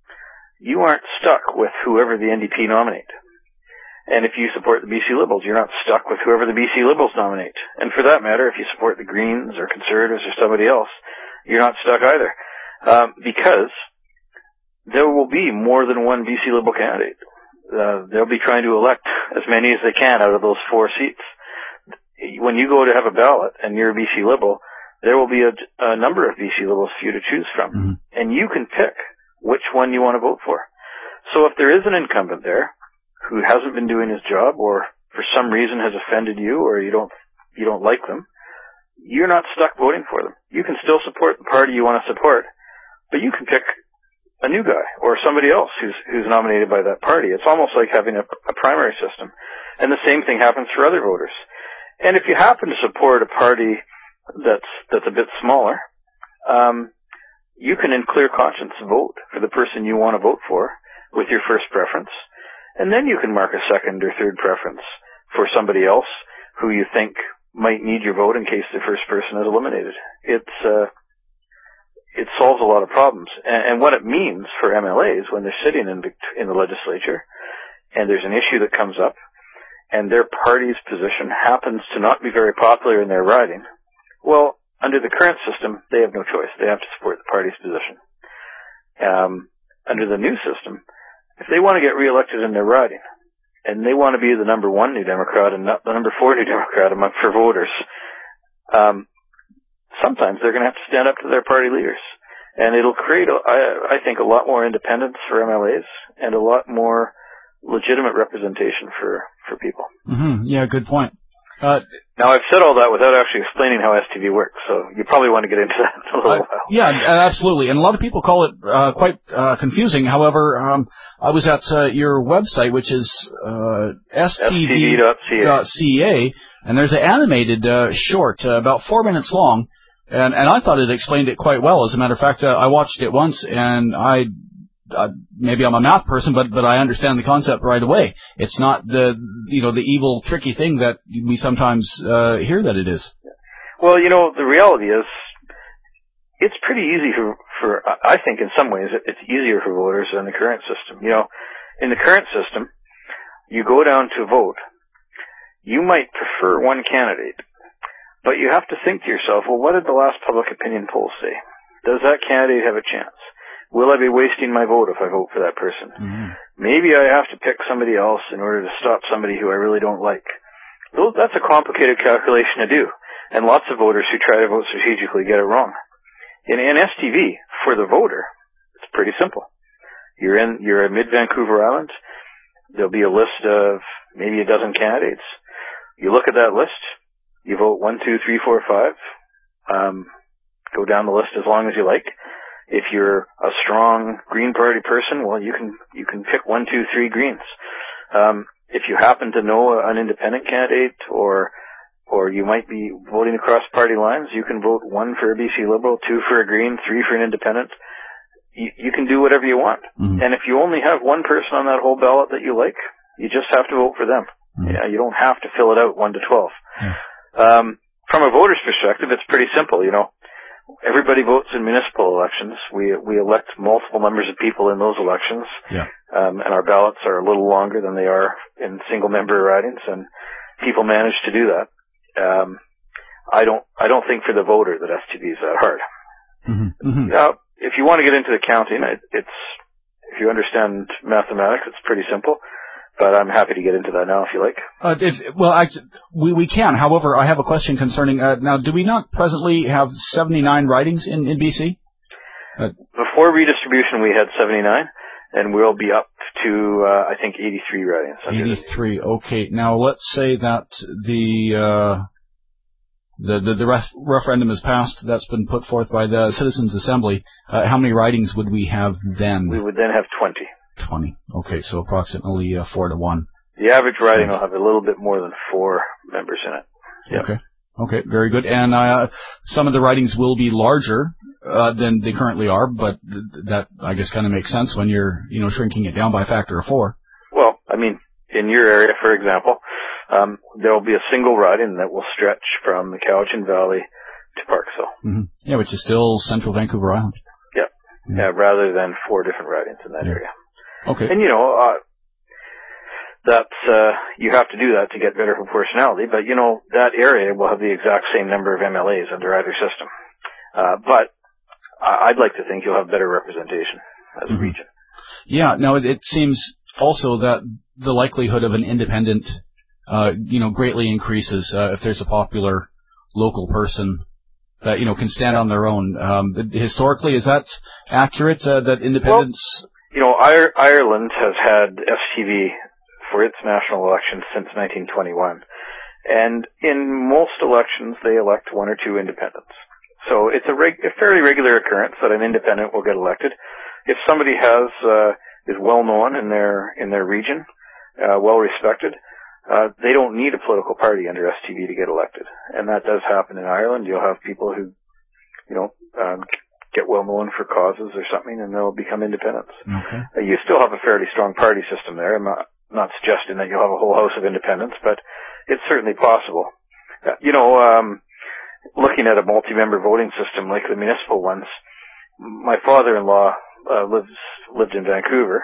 you aren't stuck with whoever the N D P nominate. And if you support the B C Liberals, you're not stuck with whoever the B C Liberals nominate. And for that matter, if you support the Greens or Conservatives or somebody else, you're not stuck either. Um, because there will be more than one B C Liberal candidate. Uh, they'll be trying to elect as many as they can out of those four seats. When you go to have a ballot and you're a B C Liberal, there will be a, a number of B C Liberals for you to choose from. Mm-hmm. And you can pick which one you want to vote for. So if there is an incumbent there who hasn't been doing his job, or for some reason has offended you, or you don't you don't like them, you're not stuck voting for them. You can still support the party you want to support, but you can pick a new guy or somebody else who's who's nominated by that party. It's almost like having a, a primary system. And the same thing happens for other voters. And if you happen to support a party that's that's a bit smaller, um, you can in clear conscience vote for the person you want to vote for with your first preference. And then you can mark a second or third preference for somebody else who you think might need your vote in case the first person is eliminated. It's uh, it solves a lot of problems. And, and what it means for M L As when they're sitting in, in the legislature and there's an issue that comes up and their party's position happens to not be very popular in their riding, well, under the current system, they have no choice. They have to support the party's position. Um, under the new system, if they want to get reelected in their riding, and they want to be the number one New Democrat and not the number four New Democrat among for voters, um, sometimes they're going to have to stand up to their party leaders. And it'll create, a, I, I think, a lot more independence for M L As and a lot more legitimate representation for, for people. Mm-hmm. Yeah, good point. Uh, now, I've said all that without actually explaining how S T V works, so you probably want to get into that in a little uh, while. Yeah, absolutely. And a lot of people call it uh, quite uh, confusing. However, um, I was at uh, your website, which is uh, S T V dot C A, and there's an animated uh, short, uh, about four minutes long, and, and I thought it explained it quite well. As a matter of fact, uh, I watched it once, and I... Uh, maybe I'm a math person, but but I understand the concept right away. It's not the you know the evil, tricky thing that we sometimes uh, hear that it is. Well, you know, the reality is, it's pretty easy for for I think in some ways it's easier for voters than the current system. You know, in the current system, you go down to vote, you might prefer one candidate, but you have to think to yourself, well, what did the last public opinion poll say? Does that candidate have a chance? Will I be wasting my vote if I vote for that person? Mm-hmm. Maybe I have to pick somebody else in order to stop somebody who I really don't like. That's a complicated calculation to do, and lots of voters who try to vote strategically get it wrong. In, in S T V, for the voter, it's pretty simple. You're in, you're in mid-Vancouver Island. There'll be a list of maybe a dozen candidates. You look at that list. You vote one, two, three, four, five. Um, go down the list as long as you like. If you're a strong Green Party person, well, you can you can pick one, two, three Greens. Um, if you happen to know an independent candidate, or or you might be voting across party lines, you can vote one for a B C Liberal, two for a Green, three for an Independent. You, you can do whatever you want. Mm-hmm. And if you only have one person on that whole ballot that you like, you just have to vote for them. Mm-hmm. Yeah, you don't have to fill it out one to twelve. Yeah. Um, from a voter's perspective, it's pretty simple. You know. Everybody votes in municipal elections. We we elect multiple numbers of people in those elections, yeah. um, and our ballots are a little longer than they are in single-member ridings, and people manage to do that. Um, I don't I don't think for the voter that S T V is that hard. Mm-hmm. Mm-hmm. Now, if you want to get into the counting, it, it's if you understand mathematics, it's pretty simple. But I'm happy to get into that now if you like. Uh, if, well, I, we, we can. However, I have a question concerning, uh, now, do we not presently have seventy-nine ridings in, in B C? Uh, Before redistribution, we had seventy-nine, and we'll be up to, uh, I think, eighty-three ridings. eighty-three, okay. Now, let's say that the, uh, the, the, the ref- referendum is passed, that's been put forth by the Citizens' Assembly. Uh, how many ridings would we have then? We would then have twenty. twenty. Okay, so approximately uh, four to one. The average riding will have a little bit more than four members in it. Yep. Okay. Okay, very good. And uh, some of the ridings will be larger uh, than they currently are, but that, I guess, kind of makes sense when you're, you know, shrinking it down by a factor of four. Well, I mean, in your area, for example, um, there will be a single riding that will stretch from the Cowichan Valley to Parksville. Mm-hmm. Yeah, which is still central Vancouver Island. Yeah. Mm-hmm. Yeah, rather than four different ridings in that yeah. area. Okay. And, you know, uh, that's, uh, you have to do that to get better proportionality, but, you know, that area will have the exact same number of M L As under either system. Uh, but I'd like to think you'll have better representation as mm-hmm. a region. Yeah, now it, it seems also that the likelihood of an independent, uh, you know, greatly increases, uh, if there's a popular local person that, you know, can stand on their own. Um, historically, is that accurate, uh, that independence... Well, you know, Ireland has had S T V for its national elections since nineteen twenty-one. And in most elections, they elect one or two independents. So it's a, reg- a fairly regular occurrence that an independent will get elected. If somebody has, uh, is well known in their, in their region, uh, well respected, uh, they don't need a political party under S T V to get elected. And that does happen in Ireland. You'll have people who, you know, um, get well known for causes or something, and they'll become independents. Okay. Uh, you still have a fairly strong party system there. I'm not, not suggesting that you'll have a whole house of independents, but it's certainly possible. Uh, you know, um, looking at a multi-member voting system like the municipal ones, my father-in-law uh, lives lived in Vancouver.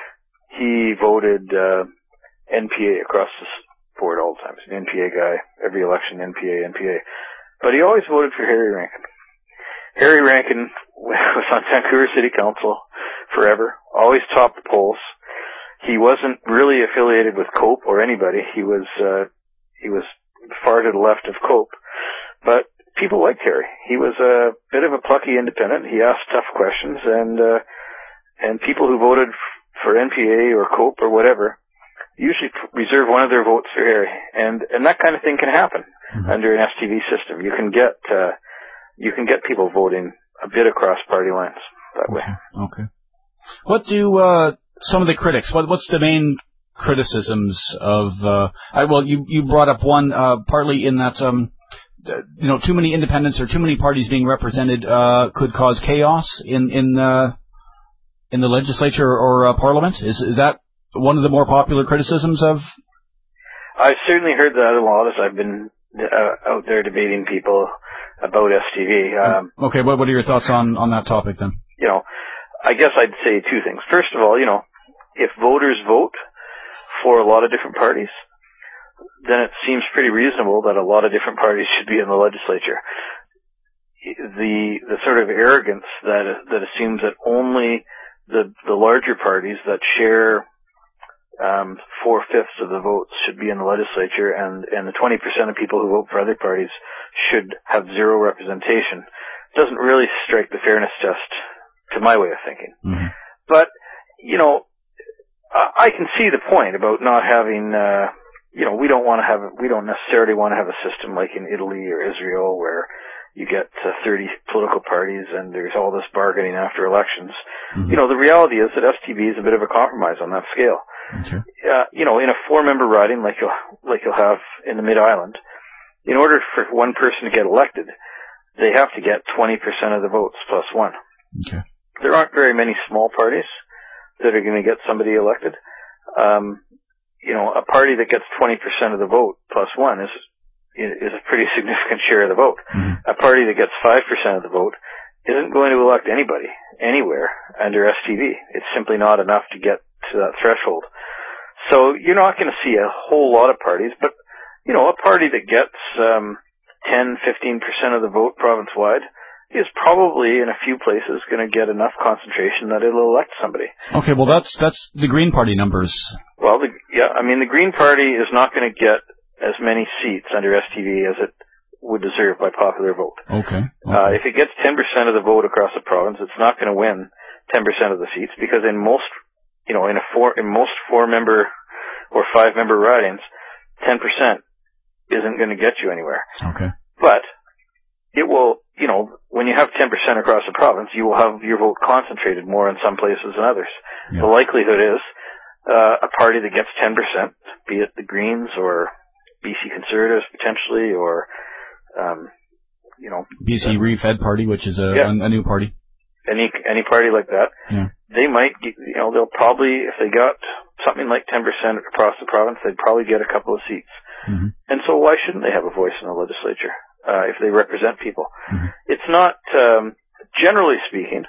He voted uh, N P A across the board all the time. He's an N P A guy. Every election, N P A, N P A. But he always voted for Harry Rankin. Harry Rankin was on Vancouver City Council forever, always topped the polls. He wasn't really affiliated with Cope or anybody. He was uh, he was far to the left of Cope, but people liked Harry. He was a bit of a plucky independent. He asked tough questions, and uh, and people who voted for N P A or Cope or whatever usually reserve one of their votes for Harry, and and that kind of thing can happen mm-hmm. under an S T V system. You can get uh, you can get people voting a bit across party lines that way. Okay. What do uh, some of the critics? What what's the main criticisms of? Uh, I, well, you you brought up one uh, partly in that um, you know, too many independents or too many parties being represented uh, could cause chaos in in uh, in the legislature or uh, parliament. Is is that one of the more popular criticisms of? I've certainly heard that a lot as I've been uh, out there debating people about S T V. Um, okay, what what are your thoughts on on that topic then? You know, I guess I'd say two things. First of all, you know, if voters vote for a lot of different parties, then it seems pretty reasonable that a lot of different parties should be in the legislature. The the sort of arrogance that that assumes that only the the larger parties that share um, four fifths of the votes should be in the legislature, and and the twenty percent of people who vote for other parties should have zero representation doesn't really strike the fairness test to my way of thinking. Mm-hmm. But you know, I can see the point about not having. Uh, You know, we don't want to have, we don't necessarily want to have a system like in Italy or Israel where you get uh, thirty political parties and there's all this bargaining after elections. Mm-hmm. You know, the reality is that S T V is a bit of a compromise on that scale. Okay. Uh, you know, in a four-member riding like you'll, like you'll have in the Mid-Island, in order for one person to get elected, they have to get twenty percent of the votes plus one. Okay. There aren't very many small parties that are going to get somebody elected. Um, You know, a party that gets twenty percent of the vote plus one is is a pretty significant share of the vote. Mm-hmm. A party that gets five percent of the vote isn't going to elect anybody anywhere under S T V. It's simply not enough to get to that threshold. So you're not going to see a whole lot of parties, but, you know, a party that gets um, ten, fifteen percent of the vote province-wide is probably in a few places going to get enough concentration that it'll elect somebody. Okay, well, that's that's the Green Party numbers. Well, the, yeah, I mean, the Green Party is not going to get as many seats under S T V as it would deserve by popular vote. Okay. okay. Uh, if it gets ten percent of the vote across the province, it's not going to win ten percent of the seats because in most, you know, in a four, in most four-member or five-member ridings, ten percent isn't going to get you anywhere. Okay. But it will, you know, when you have ten percent across the province, you will have your vote concentrated more in some places than others. Yeah. The likelihood is uh, a party that gets ten percent, be it the Greens or B C Conservatives potentially, or, um, you know... B C uh, Refed Party, which is a, yeah. a, a new party. Any any party like that, yeah. they might, you know, they'll probably, if they got something like ten percent across the province, they'd probably get a couple of seats. Mm-hmm. And so why shouldn't they have a voice in the legislature? Uh, if they represent people. Mm-hmm. It's not, um, generally speaking,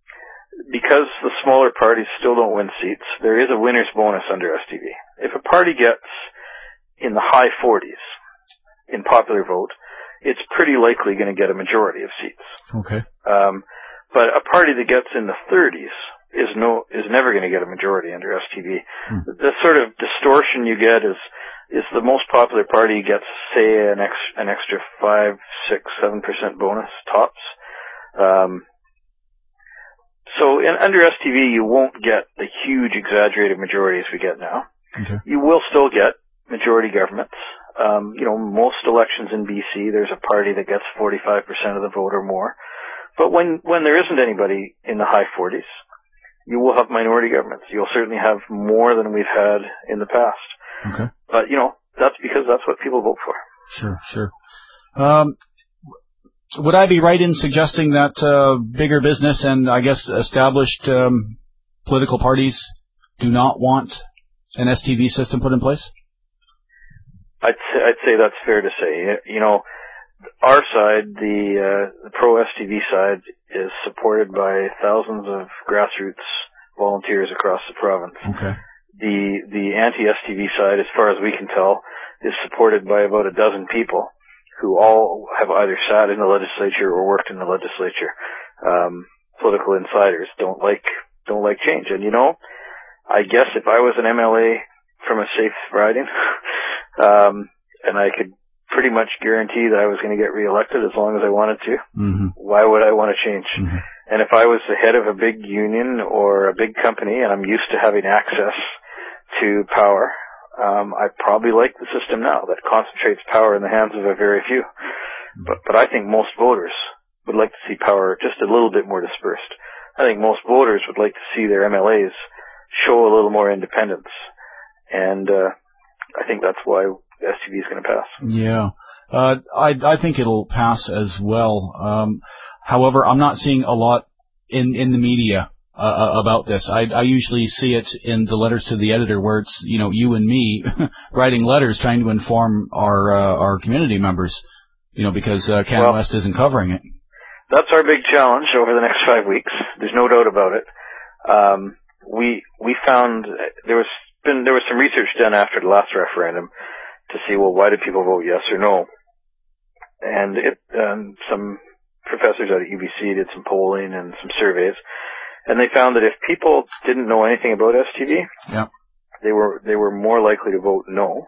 because the smaller parties still don't win seats, there is a winner's bonus under S T V. If a party gets in the high forties in popular vote, it's pretty likely going to get a majority of seats. Okay. Um, but a party that gets in the thirties is no, is never going to get a majority under S T V. Mm. The sort of distortion you get is is the most popular party gets, say, an, ex, an extra five, six, seven percent bonus tops. Um, so in, under S T V, you won't get the huge exaggerated majorities we get now. Okay. You will still get majority governments. Um, you know, most elections in B C, there's a party that gets forty-five percent of the vote or more. But when, when there isn't anybody in the high forties, you will have minority governments. You'll certainly have more than we've had in the past. Okay. But, you know, that's because that's what people vote for. Sure, sure. Um, would I be right in suggesting that uh, bigger business and, I guess, established um, political parties do not want an S T V system put in place? I'd say, I'd say that's fair to say. You know, our side, the, uh, the pro-S T V side, is supported by thousands of grassroots volunteers across the province. Okay. The the anti-S T V side, as far as we can tell, is supported by about a dozen people who all have either sat in the legislature or worked in the legislature. Um, political insiders don't like don't like change. And, you know, I guess if I was an M L A from a safe riding, um, and I could pretty much guarantee that I was going to get reelected as long as I wanted to, mm-hmm. why would I want to change? Mm-hmm. And if I was the head of a big union or a big company and I'm used to having access to power, um, I probably like the system now that concentrates power in the hands of a very few. But, but I think most voters would like to see power just a little bit more dispersed. I think most voters would like to see their M L As show a little more independence. And, uh, I think that's why S T V is going to pass. Yeah. Uh, I, I think it'll pass as well. Um, however, I'm not seeing a lot in, in the media uh, about this. I, I usually see it in the letters to the editor where it's, you know, you and me writing letters trying to inform our, uh, our community members, you know, because, uh, Can well, West isn't covering it. That's our big challenge over the next five weeks. There's no doubt about it. Um, we, we found there was been, there was some research done after the last referendum to see, well, why did people vote yes or no? And it, um, some professors out at U B C did some polling and some surveys, and they found that if people didn't know anything about S T V, yeah. they were they were more likely to vote no.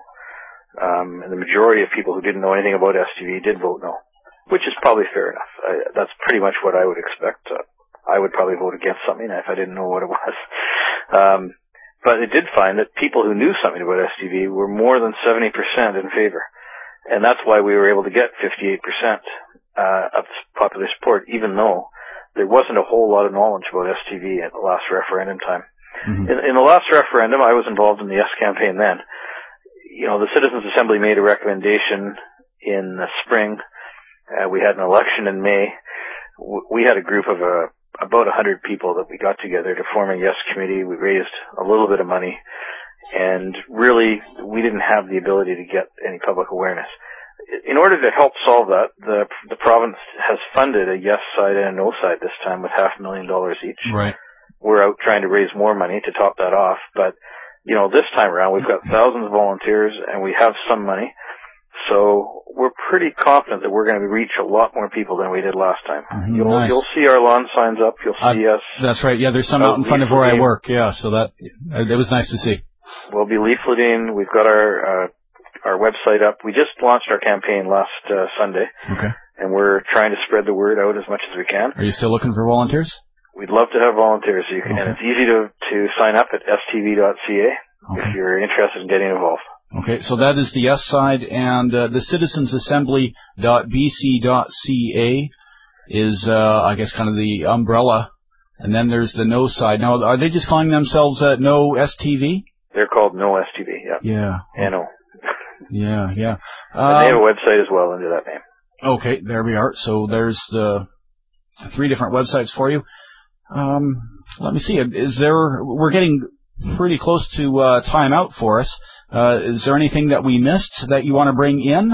Um, and the majority of people who didn't know anything about S T V did vote no, which is probably fair enough. I, that's pretty much what I would expect. Uh, I would probably vote against something if I didn't know what it was. Um, But it did find that people who knew something about S T V were more than seventy percent in favor. And that's why we were able to get fifty-eight percent uh, of popular support, even though there wasn't a whole lot of knowledge about S T V at the last referendum time. Mm-hmm. In, in the last referendum, I was involved in the Yes campaign then. You know, the Citizens Assembly made a recommendation in the spring. Uh, we had an election in May. W- we had a group of uh, about one hundred people that we got together to form a Yes committee. We raised a little bit of money, and really we didn't have the ability to get any public awareness. In order to help solve that, the the province has funded a Yes side and a No side this time with half a million dollars each. Right. We're out trying to raise more money to top that off, but you know, this time around we've got thousands of volunteers and we have some money. So we're pretty confident that we're going to reach a lot more people than we did last time. Mm-hmm, you'll, nice. you'll see our lawn signs up. You'll see uh, us. That's right. Yeah, there's some out in front of where I work. Yeah, so that it was nice to see. We'll be leafleting. We've got our uh, our website up. We just launched our campaign last uh, Sunday. Okay. And we're trying to spread the word out as much as we can. Are you still looking for volunteers? We'd love to have volunteers. You can, okay. And it's easy to to sign up at s t v dot c a okay. if you're interested in getting involved. Okay, so that is the Yes side, and uh, the citizens assembly dot b c dot c a is, uh, I guess, kind of the umbrella, and then there's the No side. Now, are they just calling themselves uh, No S T V? They're called No S T V, yeah. Yeah. N O. yeah, yeah. Um, and they have a website as well under that name. Okay, there we are. So there's the three different websites for you. Um, let me see. Is there? We're getting pretty close to uh, time out for us. Uh, is there anything that we missed that you want to bring in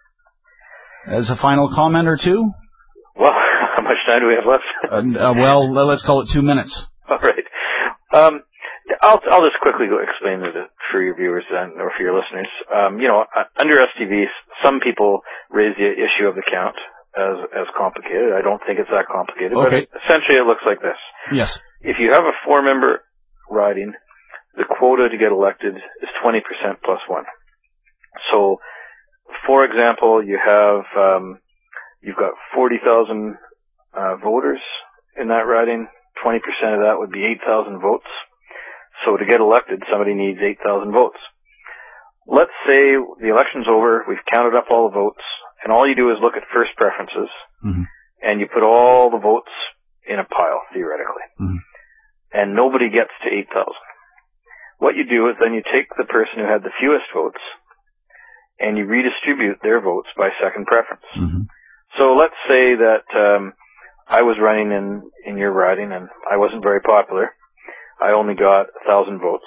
as a final comment or two? Well, how much time do we have left? uh, uh, well, let's call it two minutes. All right. Um, I'll, I'll just quickly go explain it for your viewers and or for your listeners. Um, you know, under S T V, some people raise the issue of the count as as complicated. I don't think it's that complicated. Okay. But essentially, it looks like this. Yes. If you have a four-member riding, the quota to get elected is twenty percent plus one. So, for example, you have um, you've got forty thousand uh, voters in that riding. twenty percent of that would be eight thousand votes. So to get elected, somebody needs eight thousand votes. Let's say the election's over, we've counted up all the votes, and all you do is look at first preferences, mm-hmm. and you put all the votes in a pile, theoretically. Mm-hmm. And nobody gets to eight thousand. What you do is then you take the person who had the fewest votes, and you redistribute their votes by second preference. Mm-hmm. So let's say that um, I was running in, in your riding, and I wasn't very popular. I only got one thousand votes.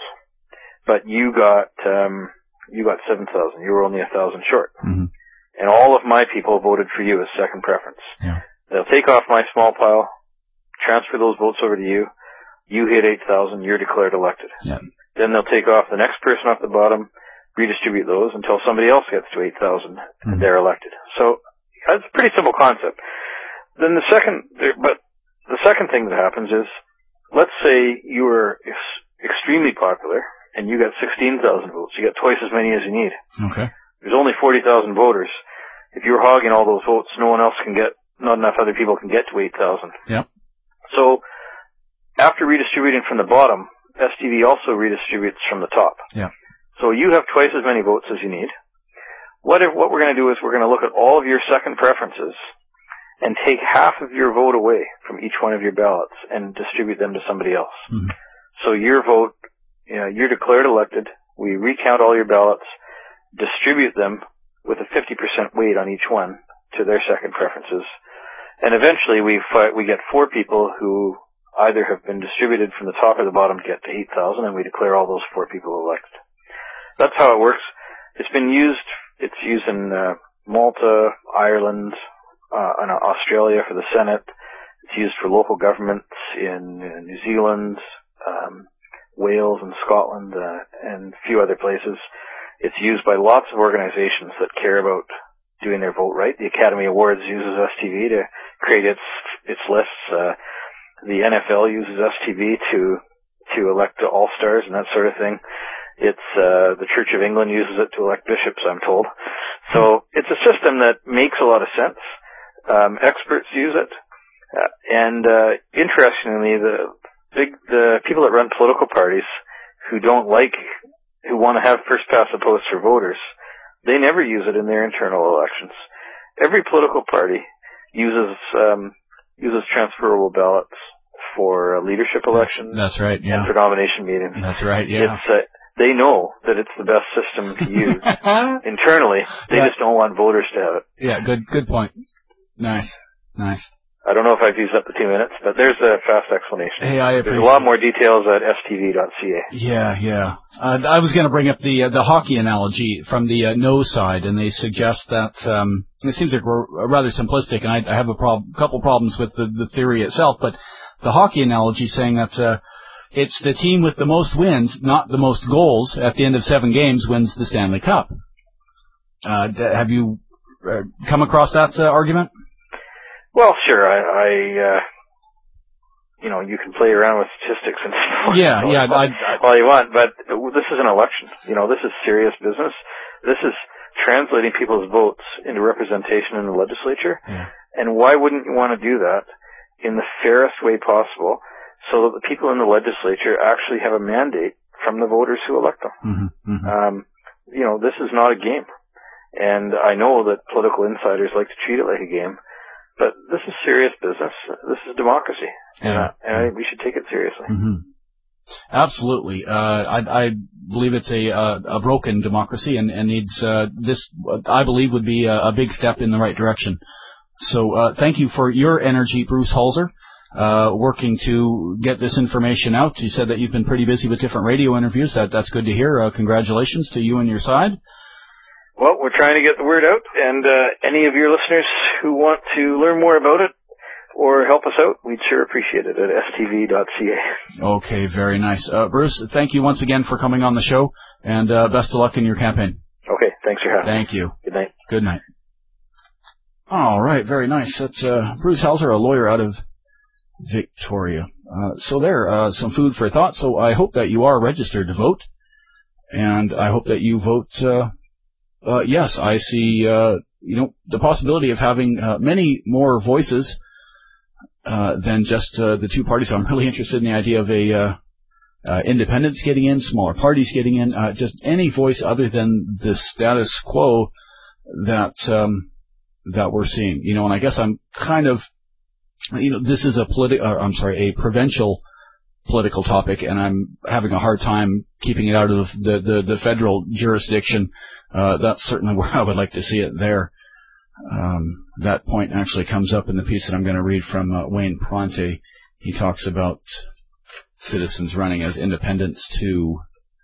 But you got um, you got seven thousand. You were only one thousand short. Mm-hmm. And all of my people voted for you as second preference. Yeah. They'll take off my small pile, transfer those votes over to you. You hit eight thousand, you're declared elected. Yeah. Then they'll take off the next person off the bottom, redistribute those until somebody else gets to eight thousand, mm-hmm. and they're elected. So that's a pretty simple concept. Then the second, but the second thing that happens is, let's say you were ex- extremely popular and you got sixteen thousand votes. You got twice as many as you need. Okay. There's only forty thousand voters. If you're hogging all those votes, no one else can get, not enough other people can get to eight thousand. Yep. So after redistributing from the bottom, S T V also redistributes from the top. Yeah. So you have twice as many votes as you need. What if, what we're going to do is we're going to look at all of your second preferences and take half of your vote away from each one of your ballots and distribute them to somebody else. Mm-hmm. So your vote, you know, you're declared elected. We recount all your ballots, distribute them with a fifty percent weight on each one to their second preferences. And eventually we fi- we get four people who either have been distributed from the top or the bottom to get to eight thousand, and we declare all those four people elected. That's how it works. It's been used, it's used in uh, Malta, Ireland, uh, and Australia for the Senate. It's used for local governments in, in New Zealand, um, Wales and Scotland, uh, and a few other places. It's used by lots of organizations that care about doing their vote right. The Academy Awards uses S T V to create its its lists. Uh, The N F L uses S T V to to elect the All-Stars and that sort of thing. It's uh, the Church of England uses it to elect bishops, I'm told. So it's a system that makes a lot of sense. Um, experts use it, uh, and uh, interestingly, the big the people that run political parties who don't like who want to have first past the post for voters, they never use it in their internal elections. Every political party uses um, uses transferable ballots for leadership elections. That's right, yeah. And for nomination meetings. That's right, yeah. It's, uh, they know that it's the best system to use internally. They yeah. just don't want voters to have it. Yeah, good good point. Nice, nice. I don't know if I've used up the two minutes, but there's a fast explanation. Hey, I appreciate There's a lot more details at s t v dot c a. Yeah, yeah. Uh, I was going to bring up the uh, the hockey analogy from the uh, no side, and they suggest that um, it seems like we're rather simplistic, and I, I have a prob- couple problems with the, the theory itself, but the hockey analogy saying that uh, it's the team with the most wins, not the most goals, at the end of seven games wins the Stanley Cup. Uh, have you uh, come across that uh, argument? Well, sure. I, I uh, you know, you can play around with statistics and stuff. Yeah, all, yeah. All, all you want, but this is an election. You know, this is serious business. This is translating people's votes into representation in the legislature. Yeah. And why wouldn't you want to do that in the fairest way possible so that the people in the legislature actually have a mandate from the voters who elect them? Mm-hmm, mm-hmm. Um, you know, this is not a game. And I know that political insiders like to treat it like a game. But this is serious business. This is democracy, yeah. and, uh, and I think we should take it seriously. Mm-hmm. Absolutely. Uh, I, I believe it's a, uh, a broken democracy, and, and needs uh, this. I believe would be a, a big step in the right direction. So, uh, thank you for your energy, Bruce Halser, uh, working to get this information out. You said that you've been pretty busy with different radio interviews. That that's good to hear. Uh, congratulations to you and your side. Well, we're trying to get the word out, and uh, any of your listeners who want to learn more about it or help us out, we'd sure appreciate it at s t v dot c a. Okay, very nice. Uh, Bruce, thank you once again for coming on the show, and uh, best of luck in your campaign. Okay, thanks for having me. Thank you. Good night. Good night. All right, very nice. That's uh, Bruce Halser, a lawyer out of Victoria. Uh, so there, uh, some food for thought. So I hope that you are registered to vote, and I hope that you vote... Uh, uh, yes, I see, uh, you know, the possibility of having uh, many more voices uh, than just uh, the two parties. I'm really interested in the idea of a uh, uh, independents getting in, smaller parties getting in, uh, just any voice other than the status quo that um, that we're seeing. You know, and I guess I'm kind of, you know, this is a politi- uh, I'm sorry, a provincial political topic, and I'm having a hard time keeping it out of the the, the federal jurisdiction. Uh, that's certainly where I would like to see it there. Um, that point actually comes up in the piece that I'm going to read from uh, Wayne Pronte. He talks about citizens running as independents to,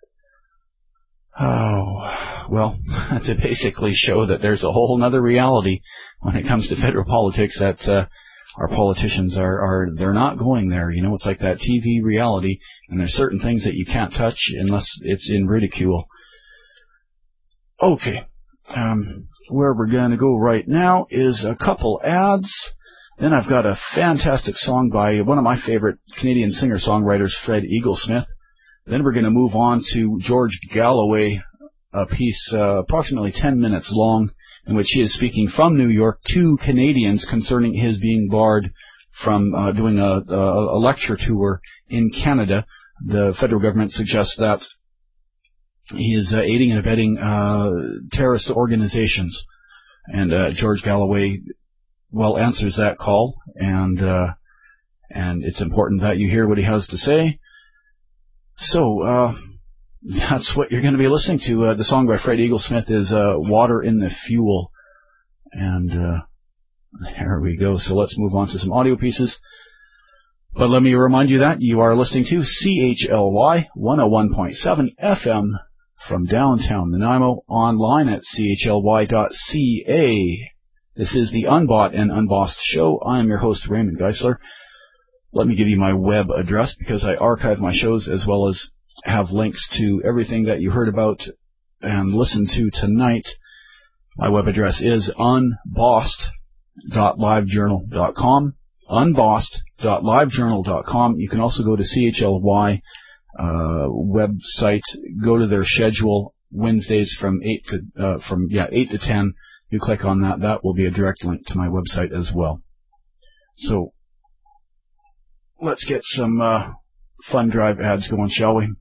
oh, well, to basically show that there's a whole other reality when it comes to federal politics, that uh, our politicians are, are, they're not going there. You know, it's like that T V reality, and there's certain things that you can't touch unless it's in ridicule. Okay, um, where we're going to go right now is a couple ads. Then I've got a fantastic song by one of my favorite Canadian singer-songwriters, Fred Eaglesmith. Then we're going to move on to George Galloway, a piece uh, approximately ten minutes long, in which he is speaking from New York to Canadians concerning his being barred from uh, doing a, a, a lecture tour in Canada. The federal government suggests that he is uh, aiding and abetting uh, terrorist organizations. And uh, George Galloway, well, answers that call, and uh, and it's important that you hear what he has to say. So uh, that's what you're going to be listening to. Uh, the song by Fred Eaglesmith is uh, Water in the Fuel. And uh, there we go. So let's move on to some audio pieces. But let me remind you that you are listening to C H L Y one oh one point seven F M from downtown Nanaimo, online at C H L Y dot C A. This is the Unbought and Unbossed Show. I am your host, Raymond Geisler. Let me give you my web address, because I archive my shows as well as have links to everything that you heard about and listened to tonight. My web address is unbossed dot livejournal dot com. unbossed dot livejournal dot com. You can also go to C H L Y uh, website, go to their schedule, Wednesdays from eight to uh, from yeah eight to ten. You click on that. That will be a direct link to my website as well. So let's get some uh, fun drive ads going, shall we?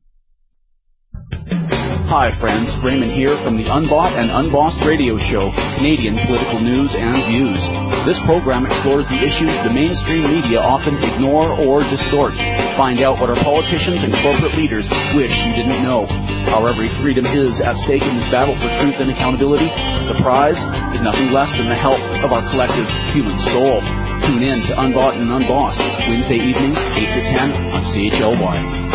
Hi friends, Raymond here from the Unbought and Unbossed Radio Show, Canadian political news and views. This program explores the issues the mainstream media often ignore or distort. Find out what our politicians and corporate leaders wish you didn't know. How every freedom is at stake in this battle for truth and accountability. The prize is nothing less than the health of our collective human soul. Tune in to Unbought and Unbossed, Wednesday evenings, eight to ten on C H L Y.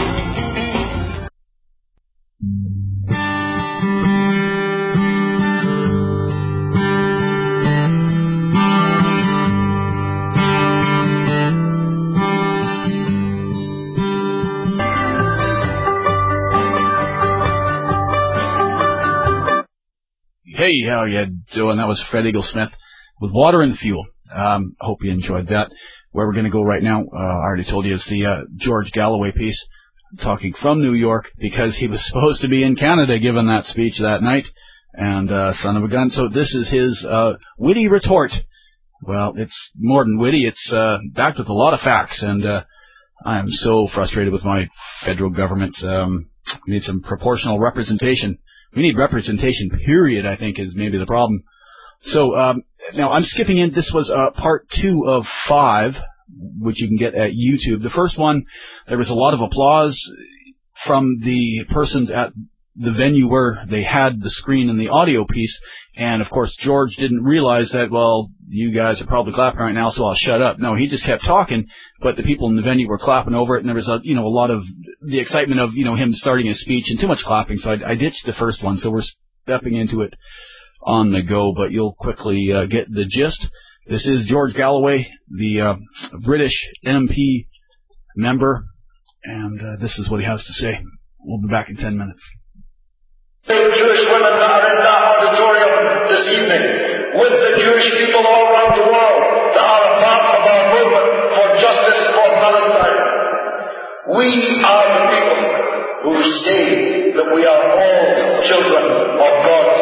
Hey, how you doing? That was Fred Eaglesmith with Water and Fuel. Um, I hope you enjoyed that. Where we're going to go right now, uh, I already told you, is the uh, George Galloway piece, talking from New York, because he was supposed to be in Canada giving that speech that night, and uh, son of a gun. So this is his uh, witty retort. Well, it's more than witty. It's uh, backed with a lot of facts, and uh, I am so frustrated with my federal government. Um, we need some proportional representation. We need representation, period, I think, is maybe the problem. So, um, now I'm skipping in. This was uh, part two of five, which you can get at YouTube. The first one, there was a lot of applause from the persons at the venue where they had the screen and the audio piece. And, of course, George didn't realize that, well, you guys are probably clapping right now, so I'll shut up. No, he just kept talking, but the people in the venue were clapping over it, and there was, a, you know, a lot of the excitement of, you know, him starting his speech and too much clapping, so I, I ditched the first one, so we're stepping into it on the go, but you'll quickly uh, get the gist. This is George Galloway, the uh, British M P member, and uh, this is what he has to say. We'll be back in ten minutes. Jewish women are in the auditorium this evening with the Jewish people all around the world that are a part of our movement for justice for Palestine. We are the people who say that we are all children of God,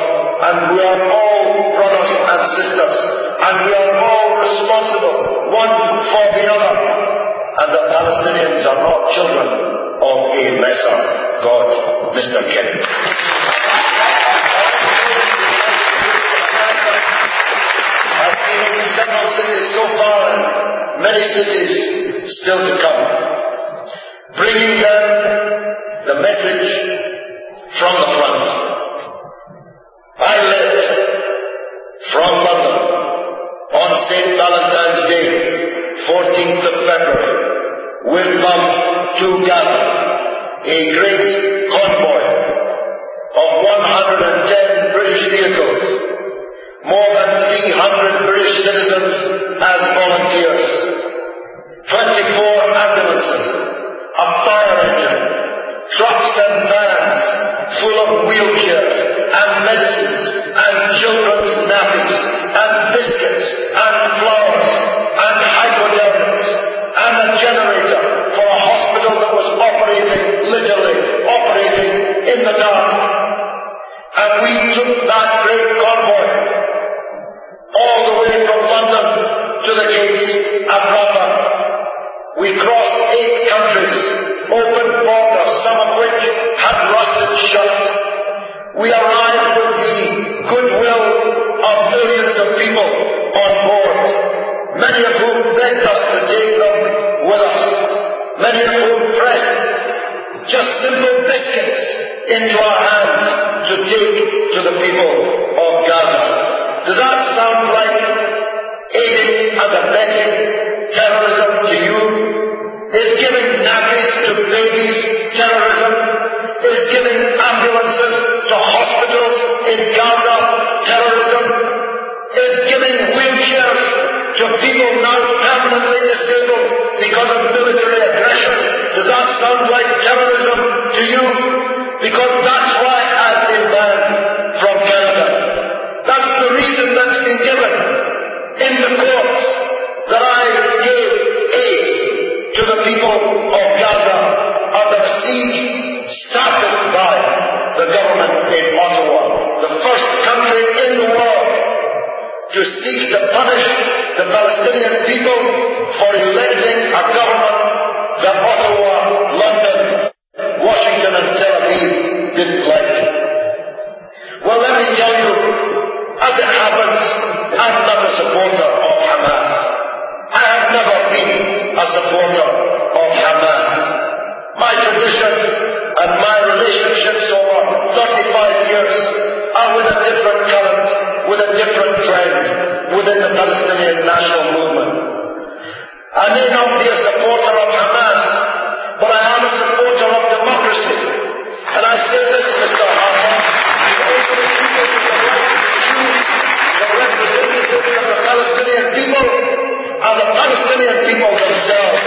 and we are all brothers and sisters, and we are all responsible, one for the other, and the Palestinians are not children of a lesser God, Mister Kelly. I've been in several cities so far, and many cities still to come, bringing them the message from the front. I left from London on Saint Valentine's Day, fourteenth of February, with them to Gaza, a great convoy of one hundred ten British vehicles, more than three hundred British citizens as volunteers, twenty-four ambulances, a fire engine, trucks and vans full of wheelchairs and medicines and children's nappies and biscuits and flowers and hypodermics and a generator for a hospital that was operating, literally operating in the dark. And we took that great convoy all the way from London to the gates at Rafah. We crossed eight countries, open borders, some of which had rusted shut. We arrived with the goodwill of millions of people on board, many of whom begged us to take them with us, many of whom pressed just simple biscuits into our hands to take to the people of Gaza. Does that sound like aiding and abetting terrorism to you? Is giving nappies to babies terrorism? Is giving ambulances to hospitals in Gaza terrorism? Is giving wheelchairs to people now permanently disabled because of military aggression? Does that sound like terrorism to you? Because that's why I've been banned from Canada. That's the reason that's been given in the courts that I gave aid to the people of Gaza under the siege started by the government in Ottawa, the first country in the world to seek to punish the Palestinian people for electing a government that Ottawa, London, Washington and Tel Aviv didn't like. Well, let me tell you, as it happens, I'm not a supporter of Hamas. I have never been a supporter of Hamas. My tradition and my relationships over thirty-five years are with a different current, with a different trend within the Palestinian national movement. I may not be a supporter of Hamas, but I am a supporter of democracy. And I say this, Mister Harper, the representatives of the Palestinian people are the Palestinian people themselves.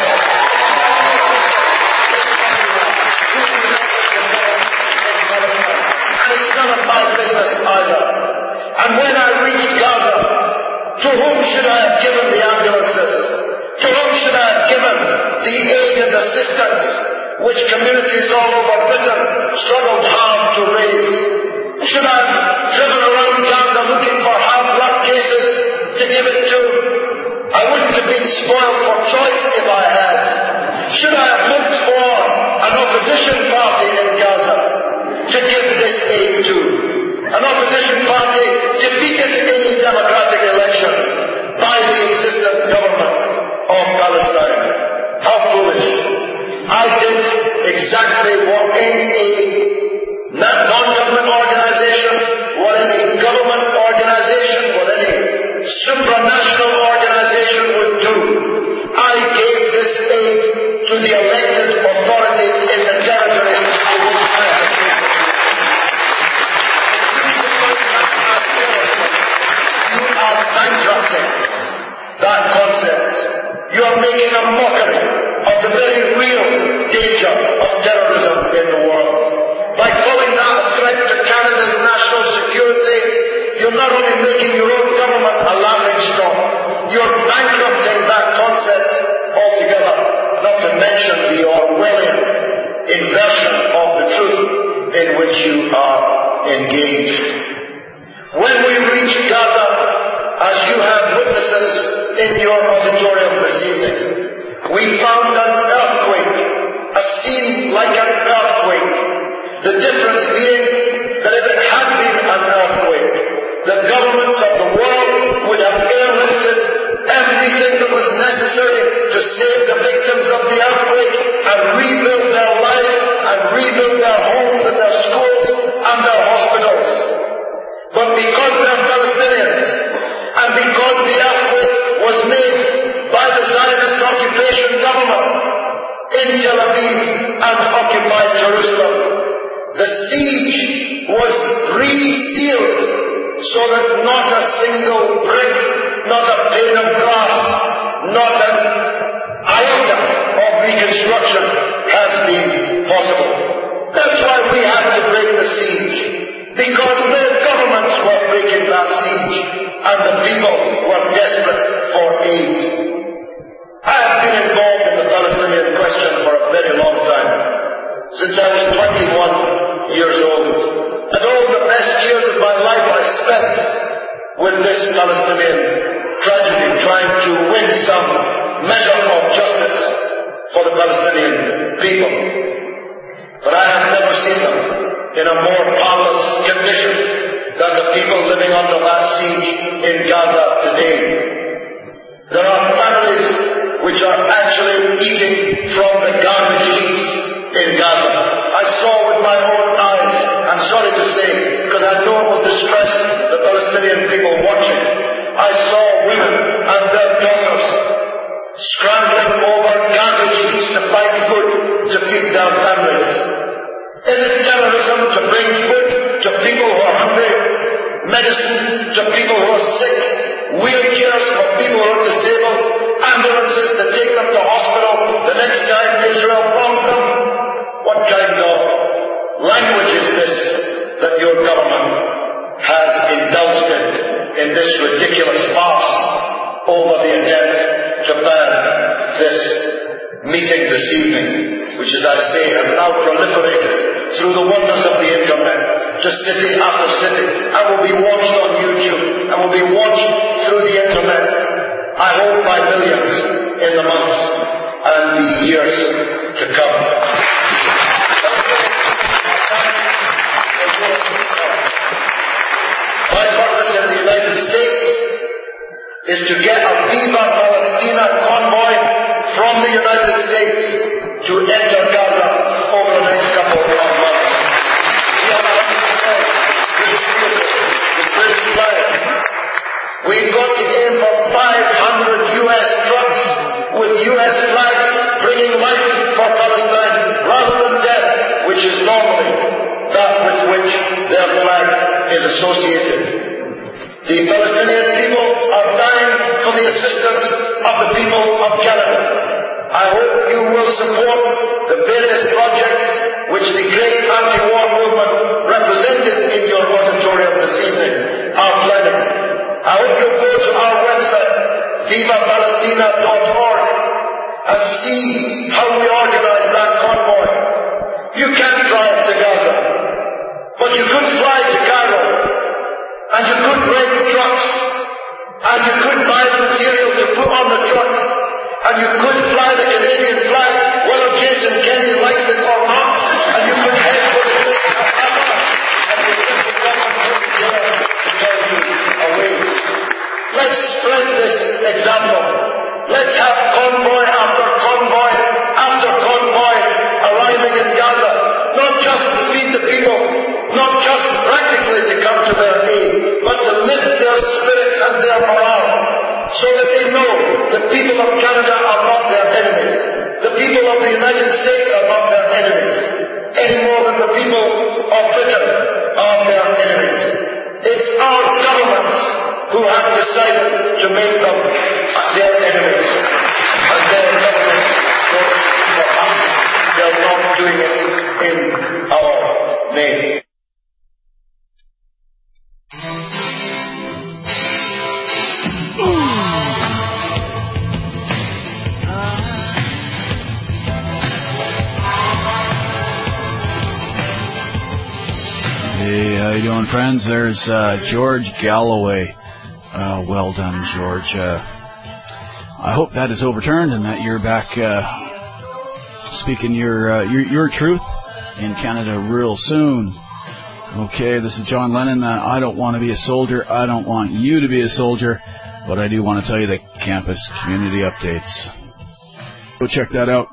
And it's none of my business either. And when I reach Gaza, to whom should I have given the ambulances? To whom should I have given the aid and assistance which communities all over Britain struggled hard to raise? Should I have driven around Gaza looking for hard blood cases to give it to? I wouldn't have been spoiled for choice if I had. Should I have looked for an opposition party in Gaza to give this aid to? An opposition party defeated in any democratic election by the existing government of Palestine. How foolish. I did exactly what any non-government organization, what any government organization, what any supranational organization would do. I gave this aid to the elected authorities in the territory in which I have taken. You are bankrupting that concept. You are making a mockery of the very real danger of terrorism in the world. By calling that a threat to Canada's national security, you're not only making your own government a laughing stock, you're bankrupting that concept altogether, not to mention the Orwellian inversion of the truth in which you are engaged. in your auditorium this evening. We found an earthquake, a scene like an earthquake. The difference being that if it had been an earthquake, the governments of the world would have airlifted everything that was necessary to save the victims of the earthquake and rebuild their lives and rebuild their homes and their schools and their hospitals. But because they're Palestinians and because the earthquake was made by the Zionist occupation government in Tel Aviv and occupied Jerusalem, the siege was resealed so that not a single brick, not a pane of glass, not an iota of reconstruction has been possible. That's why we had to break the siege, because the governments were breaking that siege and the people were desperate for aid. I have been involved in the Palestinian question for a very long time, since I was twenty-one years old. And all the best years of my life I spent with this Palestinian tragedy, trying to win some measure of justice for the Palestinian people. But I have never seen them in a more powerless condition than the people living under that siege in Gaza today. There are families which are actually eating from the garbage heaps in Gaza. I saw with my own eyes, I'm sorry to say, because I know it will distress the Palestinian people watching. I saw women and their daughters scrambling over garbage heaps to find food to feed their families. Is it terrorism to bring food to people who are hungry, medicine to people who are sick, wheelchairs for people who are disabled, ambulances to take them to hospital the next time Israel bombs them? What kind of language is this that your government has indulged in, in this ridiculous farce over the attempt to ban this meeting this evening, which, as I say, has now proliferated through the wonders of the internet to city after city, and will be watched on YouTube, and will be watched through the internet, I hope by millions in the months and the years to come. My purpose in the United States is to get a Viva Palestina convoy from the United States to enter Gaza over the next couple of months. The British flag. We've got to aim for five hundred U S trucks with U S flags bringing life for Palestine rather than death, which is normally that with which their flag is associated. The Palestinian people are dying for the assistance of the people of Canada. I hope you will support the various projects which the great anti-war movement represented in your auditorium this evening are planning. I hope you'll go to our website, viva palestina dot org, and see how we organize that convoy. You can't drive to Gaza, but you could fly to Cairo, and you could rent trucks, and you could buy the material to put on the trucks, and you could fly the Canadian flag, whether Jason Kenney likes it or not, and you could head for the place of Hamas, and the simple government wouldn't dare to tell you away. Let's spread this example. Let's have convoy after convoy after convoy arriving in Gaza, not just to feed the people, not just practically to come to their aid, but to lift their spirits and their morale, so that they know the people of Canada are not their enemies. The people of the United States are not their enemies, any more than the people of Britain are their enemies. It's our governments who have decided to make them their enemies. And their governments don't speak for us. They're not doing it in our name. Hey, how you doing, friends? There's uh, George Galloway. Uh, well done, George. Uh, I hope that is overturned and that you're back uh, speaking your, uh, your your truth in Canada real soon. Okay, this is John Lennon. Uh, I don't want to be a soldier. I don't want you to be a soldier. But I do want to tell you the campus community updates. Go check that out.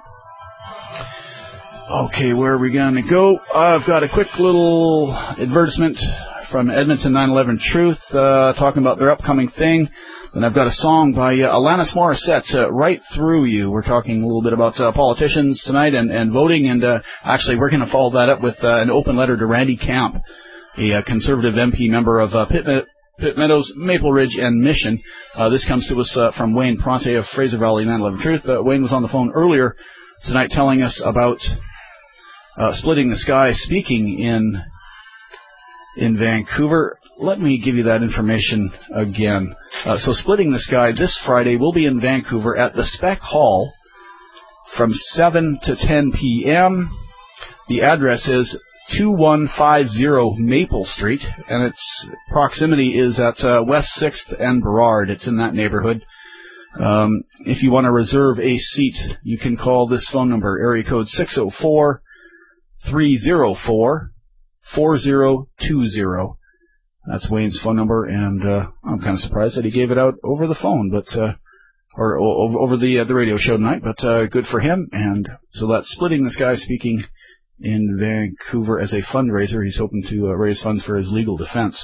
Okay, where are we going to go? I've got a quick little advertisement from Edmonton nine eleven Truth, uh, talking about their upcoming thing. Then I've got a song by uh, Alanis Morissette, uh, Right Through You. We're talking a little bit about uh, politicians tonight and, and voting, and uh, actually we're going to follow that up with uh, an open letter to Randy Camp, a uh, Conservative M P member of uh, Pitt, Pitt Meadows, Maple Ridge, and Mission. Uh, this comes to us uh, from Wayne Pronte of Fraser Valley nine eleven Truth. Uh, Wayne was on the phone earlier tonight telling us about uh, Splitting the Sky, speaking in in Vancouver. Let me give you that information again. Uh, so Splitting the Sky this Friday will be in Vancouver at the Spec Hall from seven to ten p.m. The address is two one five zero Maple Street, and its proximity is at uh, West sixth and Burrard. It's in that neighborhood. Um, if you want to reserve a seat, you can call this phone number, area code six oh four, three oh four, four oh two oh. That's Wayne's phone number, and uh, I'm kind of surprised that he gave it out over the phone, but uh, or o- over the uh, the radio show tonight, but uh, good for him. And so that's Splitting the Sky, speaking in Vancouver as a fundraiser. He's hoping to uh, raise funds for his legal defense.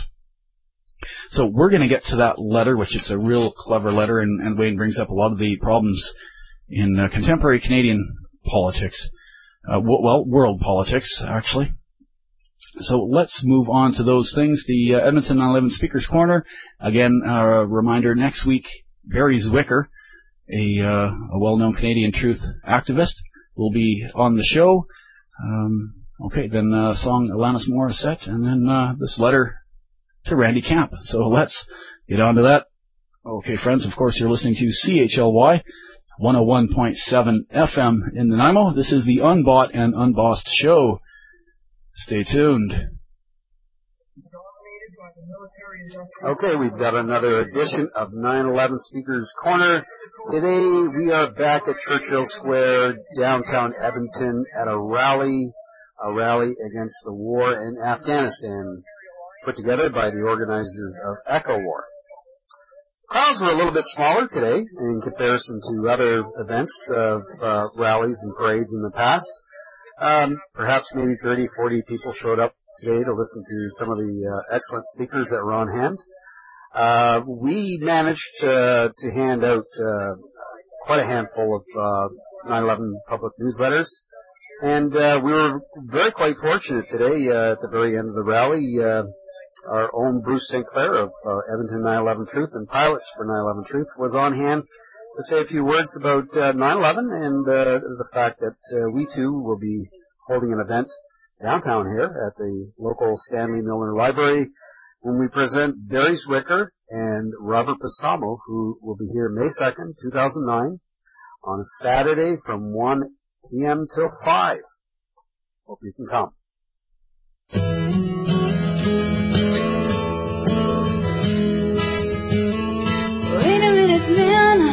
So we're going to get to that letter, which is a real clever letter, and, and Wayne brings up a lot of the problems in uh, contemporary Canadian politics. Uh, w- well, world politics, actually. So let's move on to those things. The uh, Edmonton nine eleven Speaker's Corner. Again, a uh, reminder, next week, Barry Zwicker, a, uh, a well-known Canadian Truth activist, will be on the show. Um, okay, then uh, song Alanis Morissette, and then uh, this letter to Randy Camp. So let's get on to that. Okay, friends, of course, you're listening to C H L Y one oh one point seven F M in Nanaimo. This is the Unbought and Unbossed Show. Stay tuned. Okay, we've got another edition of nine eleven Speaker's Corner. Today we are back at Churchill Square, downtown Edmonton, at a rally, a rally against the war in Afghanistan, put together by the organizers of Echo War. Crowds were a little bit smaller today in comparison to other events of uh, rallies and parades in the past. Um, perhaps maybe thirty, forty people showed up today to listen to some of the uh, excellent speakers that were on hand. Uh, we managed to, to hand out uh, quite a handful of uh, nine eleven public newsletters, and uh, we were very quite fortunate today uh, at the very end of the rally. Uh, our own Bruce Saint Clair of uh, Edmonton nine eleven Truth and Pilots for nine eleven Truth was on hand to say a few words about uh, nine eleven and uh, the fact that uh, we too will be holding an event downtown here at the local Stanley Milner Library when we present Barry Zwicker and Robert Passamo, who will be here May second, two thousand nine, on a Saturday from one p.m. till five. Hope you can come. Wait a minute, man.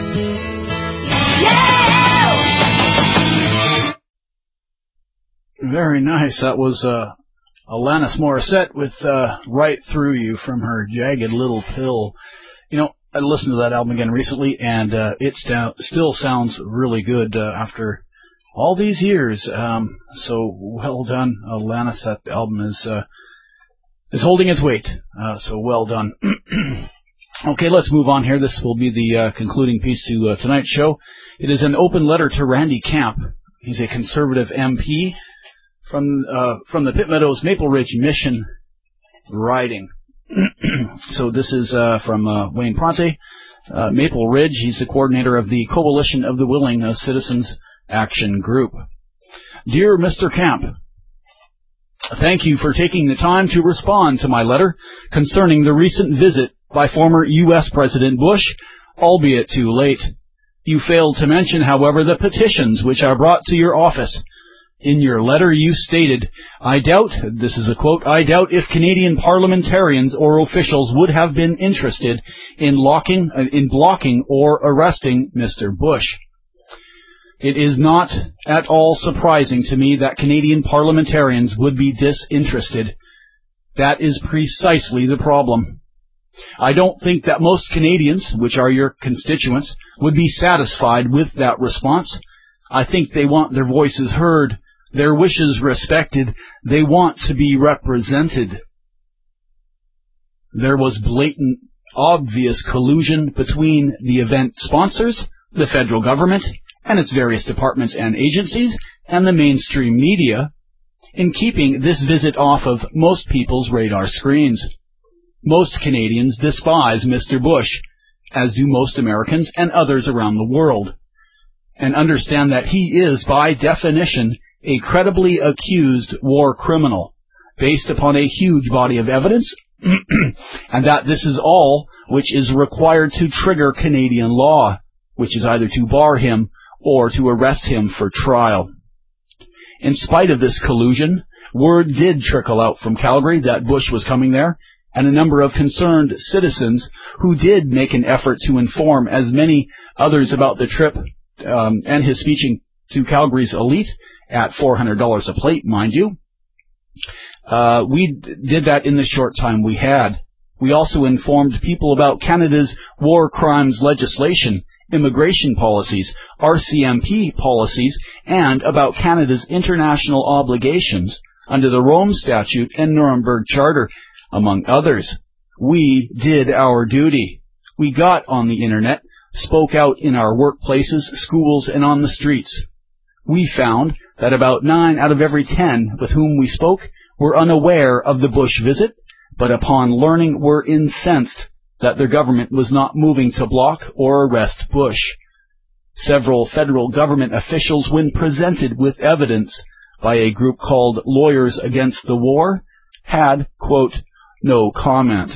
Very nice. That was uh, Alanis Morissette with uh, Right Through You from her Jagged Little Pill. You know, I listened to that album again recently, and uh, it st- still sounds really good uh, after all these years. Um, so well done, Alanis. That album is uh, is holding its weight. Uh, so well done. Okay, let's move on here. This will be the uh, concluding piece to uh, tonight's show. It is an open letter to Randy Camp. He's a Conservative M P from uh, from the Pitt Meadows Maple Ridge Mission riding. So this is uh, from uh, Wayne Pronte, uh, Maple Ridge. He's the coordinator of the Coalition of the Willing uh, Citizens Action Group. Dear Mister Camp, thank you for taking the time to respond to my letter concerning the recent visit by former U S President Bush, albeit too late. You failed to mention, however, the petitions which I brought to your office In your letter you stated, I doubt, this is a quote, I doubt if Canadian parliamentarians or officials would have been interested in locking, uh, in blocking or arresting Mister Bush. It is not at all surprising to me that Canadian parliamentarians would be disinterested. That is precisely the problem. I don't think that most Canadians, which are your constituents, would be satisfied with that response. I think they want their voices heard, their wishes respected. They want to be represented. There was blatant, obvious collusion between the event sponsors, the federal government, and its various departments and agencies, and the mainstream media, in keeping this visit off of most people's radar screens. Most Canadians despise Mister Bush, as do most Americans and others around the world, and understand that he is, by definition, a credibly accused war criminal, based upon a huge body of evidence, and that this is all which is required to trigger Canadian law, which is either to bar him or to arrest him for trial. In spite of this collusion, word did trickle out from Calgary that Bush was coming there, and a number of concerned citizens who did make an effort to inform as many others about the trip um, and his speeching to Calgary's elite at four hundred dollars a plate, mind you. Uh, we d- did that in the short time we had. We also informed people about Canada's war crimes legislation, immigration policies, R C M P policies, and about Canada's international obligations under the Rome Statute and Nuremberg Charter, among others. We did our duty. We got on the Internet, spoke out in our workplaces, schools, and on the streets. We found that about nine out of every ten with whom we spoke were unaware of the Bush visit, but upon learning were incensed that their government was not moving to block or arrest Bush. Several federal government officials, when presented with evidence by a group called Lawyers Against the War, had, quote, no comment.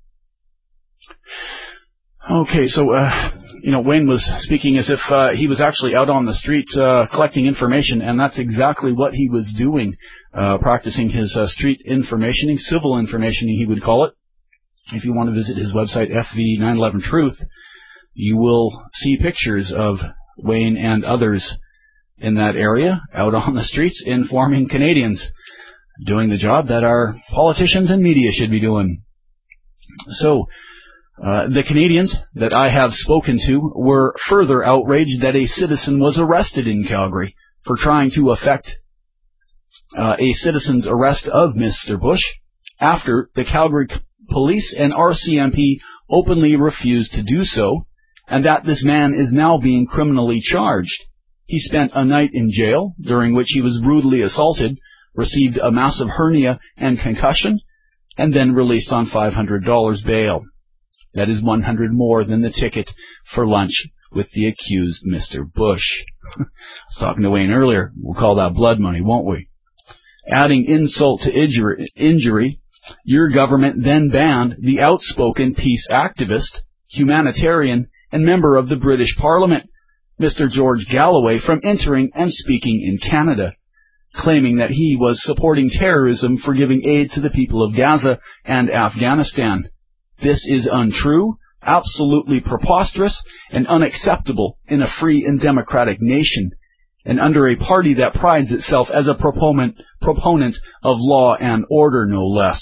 Okay, so, uh, you know, Wayne was speaking as if uh, he was actually out on the street uh, collecting information, and that's exactly what he was doing, uh, practicing his uh, street informationing, civil informationing, he would call it. If you want to visit his website, F V nine eleven Truth, you will see pictures of Wayne and others in that area, out on the streets, informing Canadians, doing the job that our politicians and media should be doing. So, uh, the Canadians that I have spoken to were further outraged that a citizen was arrested in Calgary for trying to effect uh, a citizen's arrest of Mister Bush after the Calgary police and R C M P openly refused to do so, and that this man is now being criminally charged. He spent a night in jail, during which he was brutally assaulted, received a massive hernia and concussion, and then released on five hundred dollars bail. That is one hundred dollars more than the ticket for lunch with the accused Mister Bush. I was talking to Wayne earlier. We'll call that blood money, won't we? Adding insult to injury, injury, your government then banned the outspoken peace activist, humanitarian, and member of the British Parliament, Mister George Galloway, from entering and speaking in Canada, claiming that he was supporting terrorism for giving aid to the people of Gaza and Afghanistan. This is untrue, absolutely preposterous, and unacceptable in a free and democratic nation, and under a party that prides itself as a proponent, proponent of law and order, no less.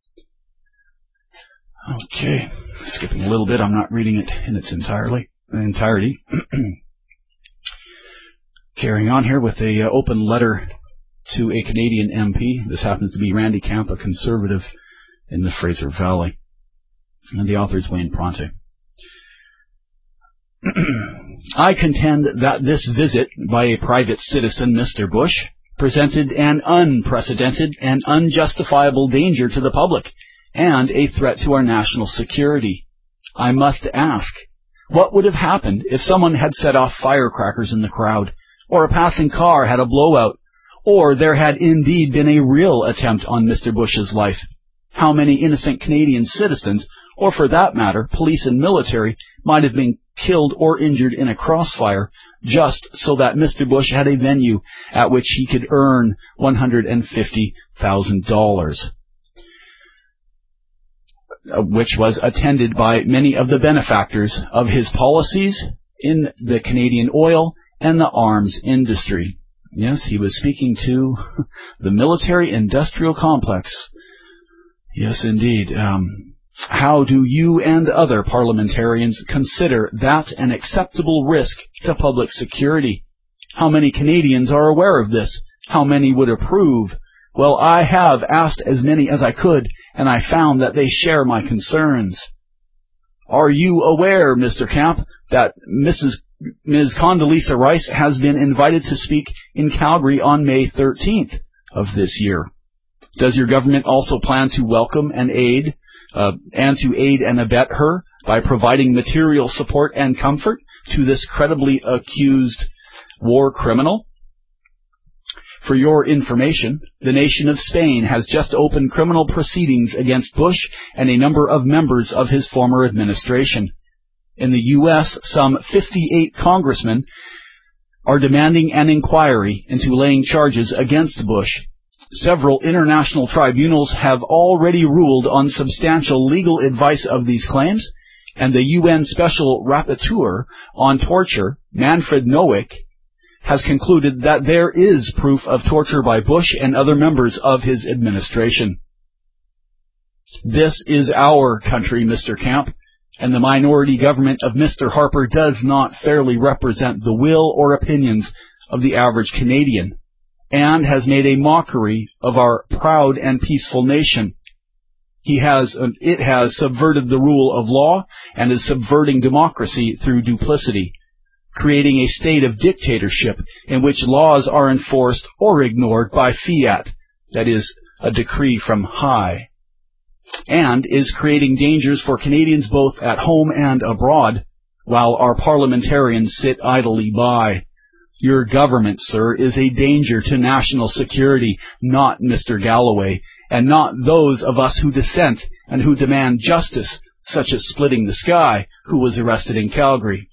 Okay, skipping a little bit, I'm not reading it in its entirely, entirety. Carrying on here with a uh, open letter to a Canadian M P. This happens to be Randy Camp, a Conservative in the Fraser Valley. And the author is Wayne Pronte. I contend that this visit by a private citizen, Mister Bush, presented an unprecedented and unjustifiable danger to the public and a threat to our national security. I must ask, what would have happened if someone had set off firecrackers in the crowd, or a passing car had a blowout, or there had indeed been a real attempt on Mister Bush's life? How many innocent Canadian citizens, or for that matter, police and military, might have been killed or injured in a crossfire just so that Mister Bush had a venue at which he could earn one hundred fifty thousand dollars, which was attended by many of the benefactors of his policies in the Canadian oil and the arms industry. Yes, he was speaking to the military-industrial complex. Yes, indeed. Um, how do you and other parliamentarians consider that an acceptable risk to public security? How many Canadians are aware of this? How many would approve? Well, I have asked as many as I could, and I found that they share my concerns. Are you aware, Mister Camp, that Missus Miz Condoleezza Rice has been invited to speak in Calgary on May thirteenth of this year? Does your government also plan to welcome and aid uh, and to aid and abet her by providing material support and comfort to this credibly accused war criminal? For your information, the nation of Spain has just opened criminal proceedings against Bush and a number of members of his former administration. In the U S, some fifty-eight congressmen are demanding an inquiry into laying charges against Bush. Several international tribunals have already ruled on substantial legal advice of these claims, and the U N Special Rapporteur on Torture, Manfred Nowick, has concluded that there is proof of torture by Bush and other members of his administration. This is our country, Mister Camp, and the minority government of Mister Harper does not fairly represent the will or opinions of the average Canadian, and has made a mockery of our proud and peaceful nation. He has, it has subverted the rule of law and is subverting democracy through duplicity, creating a state of dictatorship in which laws are enforced or ignored by fiat, that is, a decree from high, and is creating dangers for Canadians both at home and abroad, while our parliamentarians sit idly by. Your government, sir, is a danger to national security, not Mister Galloway, and not those of us who dissent and who demand justice, such as Splitting the Sky, who was arrested in Calgary.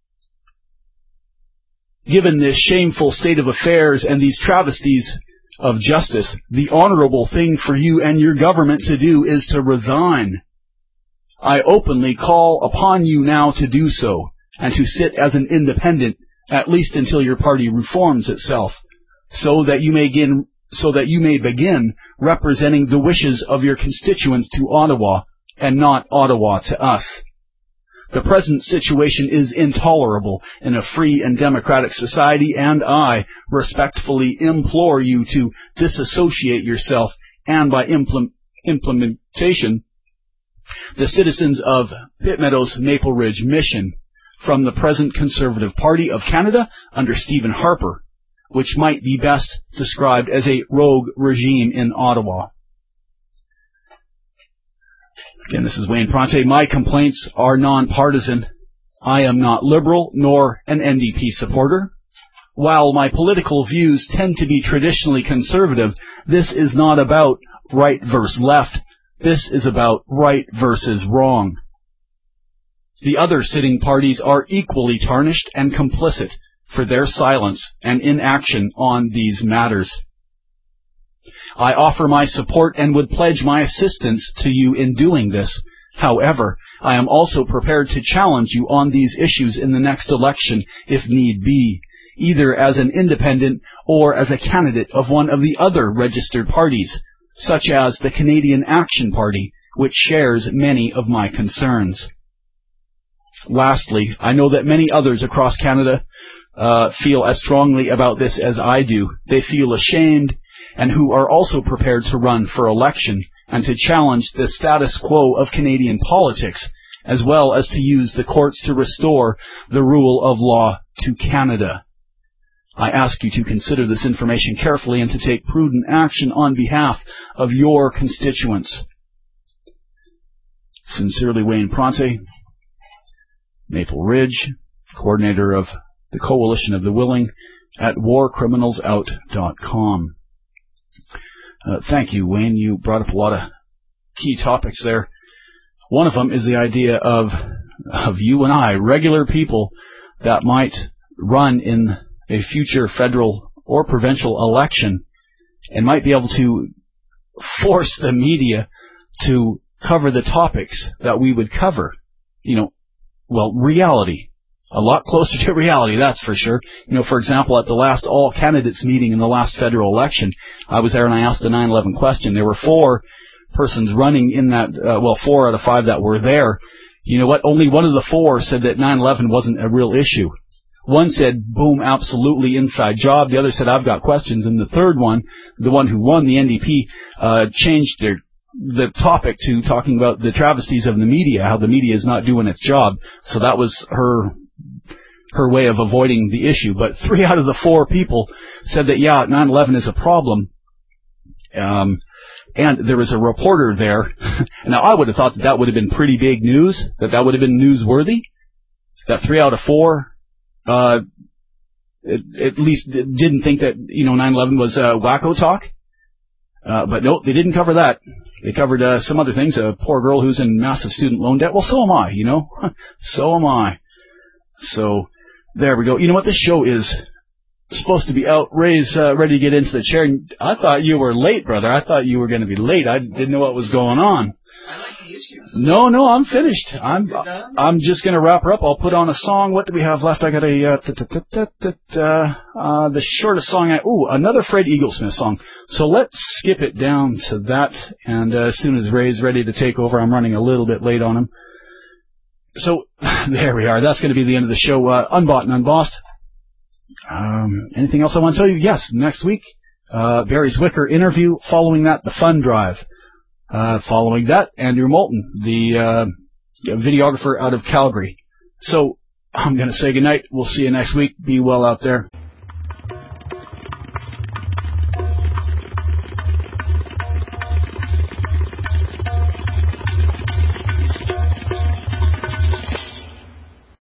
Given this shameful state of affairs and these travesties of justice, the honorable thing for you and your government to do is to resign. I openly call upon you now to do so, and to sit as an independent, at least until your party reforms itself, so that you may begin, so that you may begin representing the wishes of your constituents to Ottawa, and not Ottawa to us. The present situation is intolerable in a free and democratic society, and I respectfully implore you to disassociate yourself and, by implement, implementation, the citizens of Pitt Meadows Maple Ridge Mission from the present Conservative Party of Canada under Stephen Harper, which might be best described as a rogue regime in Ottawa. Again, this is Wayne Pronte. My complaints are nonpartisan. I am not liberal nor an N D P supporter. While my political views tend to be traditionally conservative, this is not about right versus left. This is about right versus wrong. The other sitting parties are equally tarnished and complicit for their silence and inaction on these matters. I offer my support and would pledge my assistance to you in doing this. However, I am also prepared to challenge you on these issues in the next election if need be, either as an independent or as a candidate of one of the other registered parties, such as the Canadian Action Party, which shares many of my concerns. Lastly, I know that many others across Canada uh, feel as strongly about this as I do. They feel ashamed, and who are also prepared to run for election and to challenge the status quo of Canadian politics, as well as to use the courts to restore the rule of law to Canada. I ask you to consider this information carefully and to take prudent action on behalf of your constituents. Sincerely, Wayne Pronte, Maple Ridge, coordinator of the Coalition of the Willing at war criminals out dot com. Uh, thank you, Wayne. You brought up a lot of key topics there. One of them is the idea of of you and I, regular people that might run in a future federal or provincial election and might be able to force the media to cover the topics that we would cover. You know, well, reality. A lot closer to reality, that's for sure. You know, for example, at the last all-candidates meeting in the last federal election, I was there and I asked the nine eleven question. There were four persons running in that, uh, well, four out of five that were there. You know what? Only one of the four said that nine eleven wasn't a real issue. One said, boom, absolutely inside job. The other said, I've got questions. And the third one, the one who won, the N D P, uh, changed their the topic to talking about the travesties of the media, how the media is not doing its job. So that was her her way of avoiding the issue. But three out of the four people said that, yeah, nine eleven is a problem. Um, and there was a reporter there. Now, I would have thought that that would have been pretty big news, that that would have been newsworthy, that three out of four uh, at, at least didn't think that, you know, nine eleven was uh, wacko talk. Uh, but no, they didn't cover that. They covered uh, some other things. A poor girl who's in massive student loan debt. Well, so am I, you know. So am I. So there we go. You know what? This show is supposed to be out. Ray's uh, ready to get into the chair. I thought you were late, brother. I thought you were going to be late. I didn't know what was going on. I like the issues. No, no, I'm finished. I'm I'm just going to wrap her up. I'll put on a song. What do we have left? I got a uh, uh, the shortest song. I, ooh, another Fred Eaglesmith song. So let's skip it down to that. And uh, as soon as Ray's ready to take over, I'm running a little bit late on him. So there we are. That's going to be the end of the show. Uh, Unbought and Unbossed. Um, anything else I want to tell you? Yes, next week, uh, Barry Zwicker interview. Following that, the Fun Drive. Uh, following that, Andrew Moulton, the uh, videographer out of Calgary. So I'm going to say goodnight. We'll see you next week. Be well out there.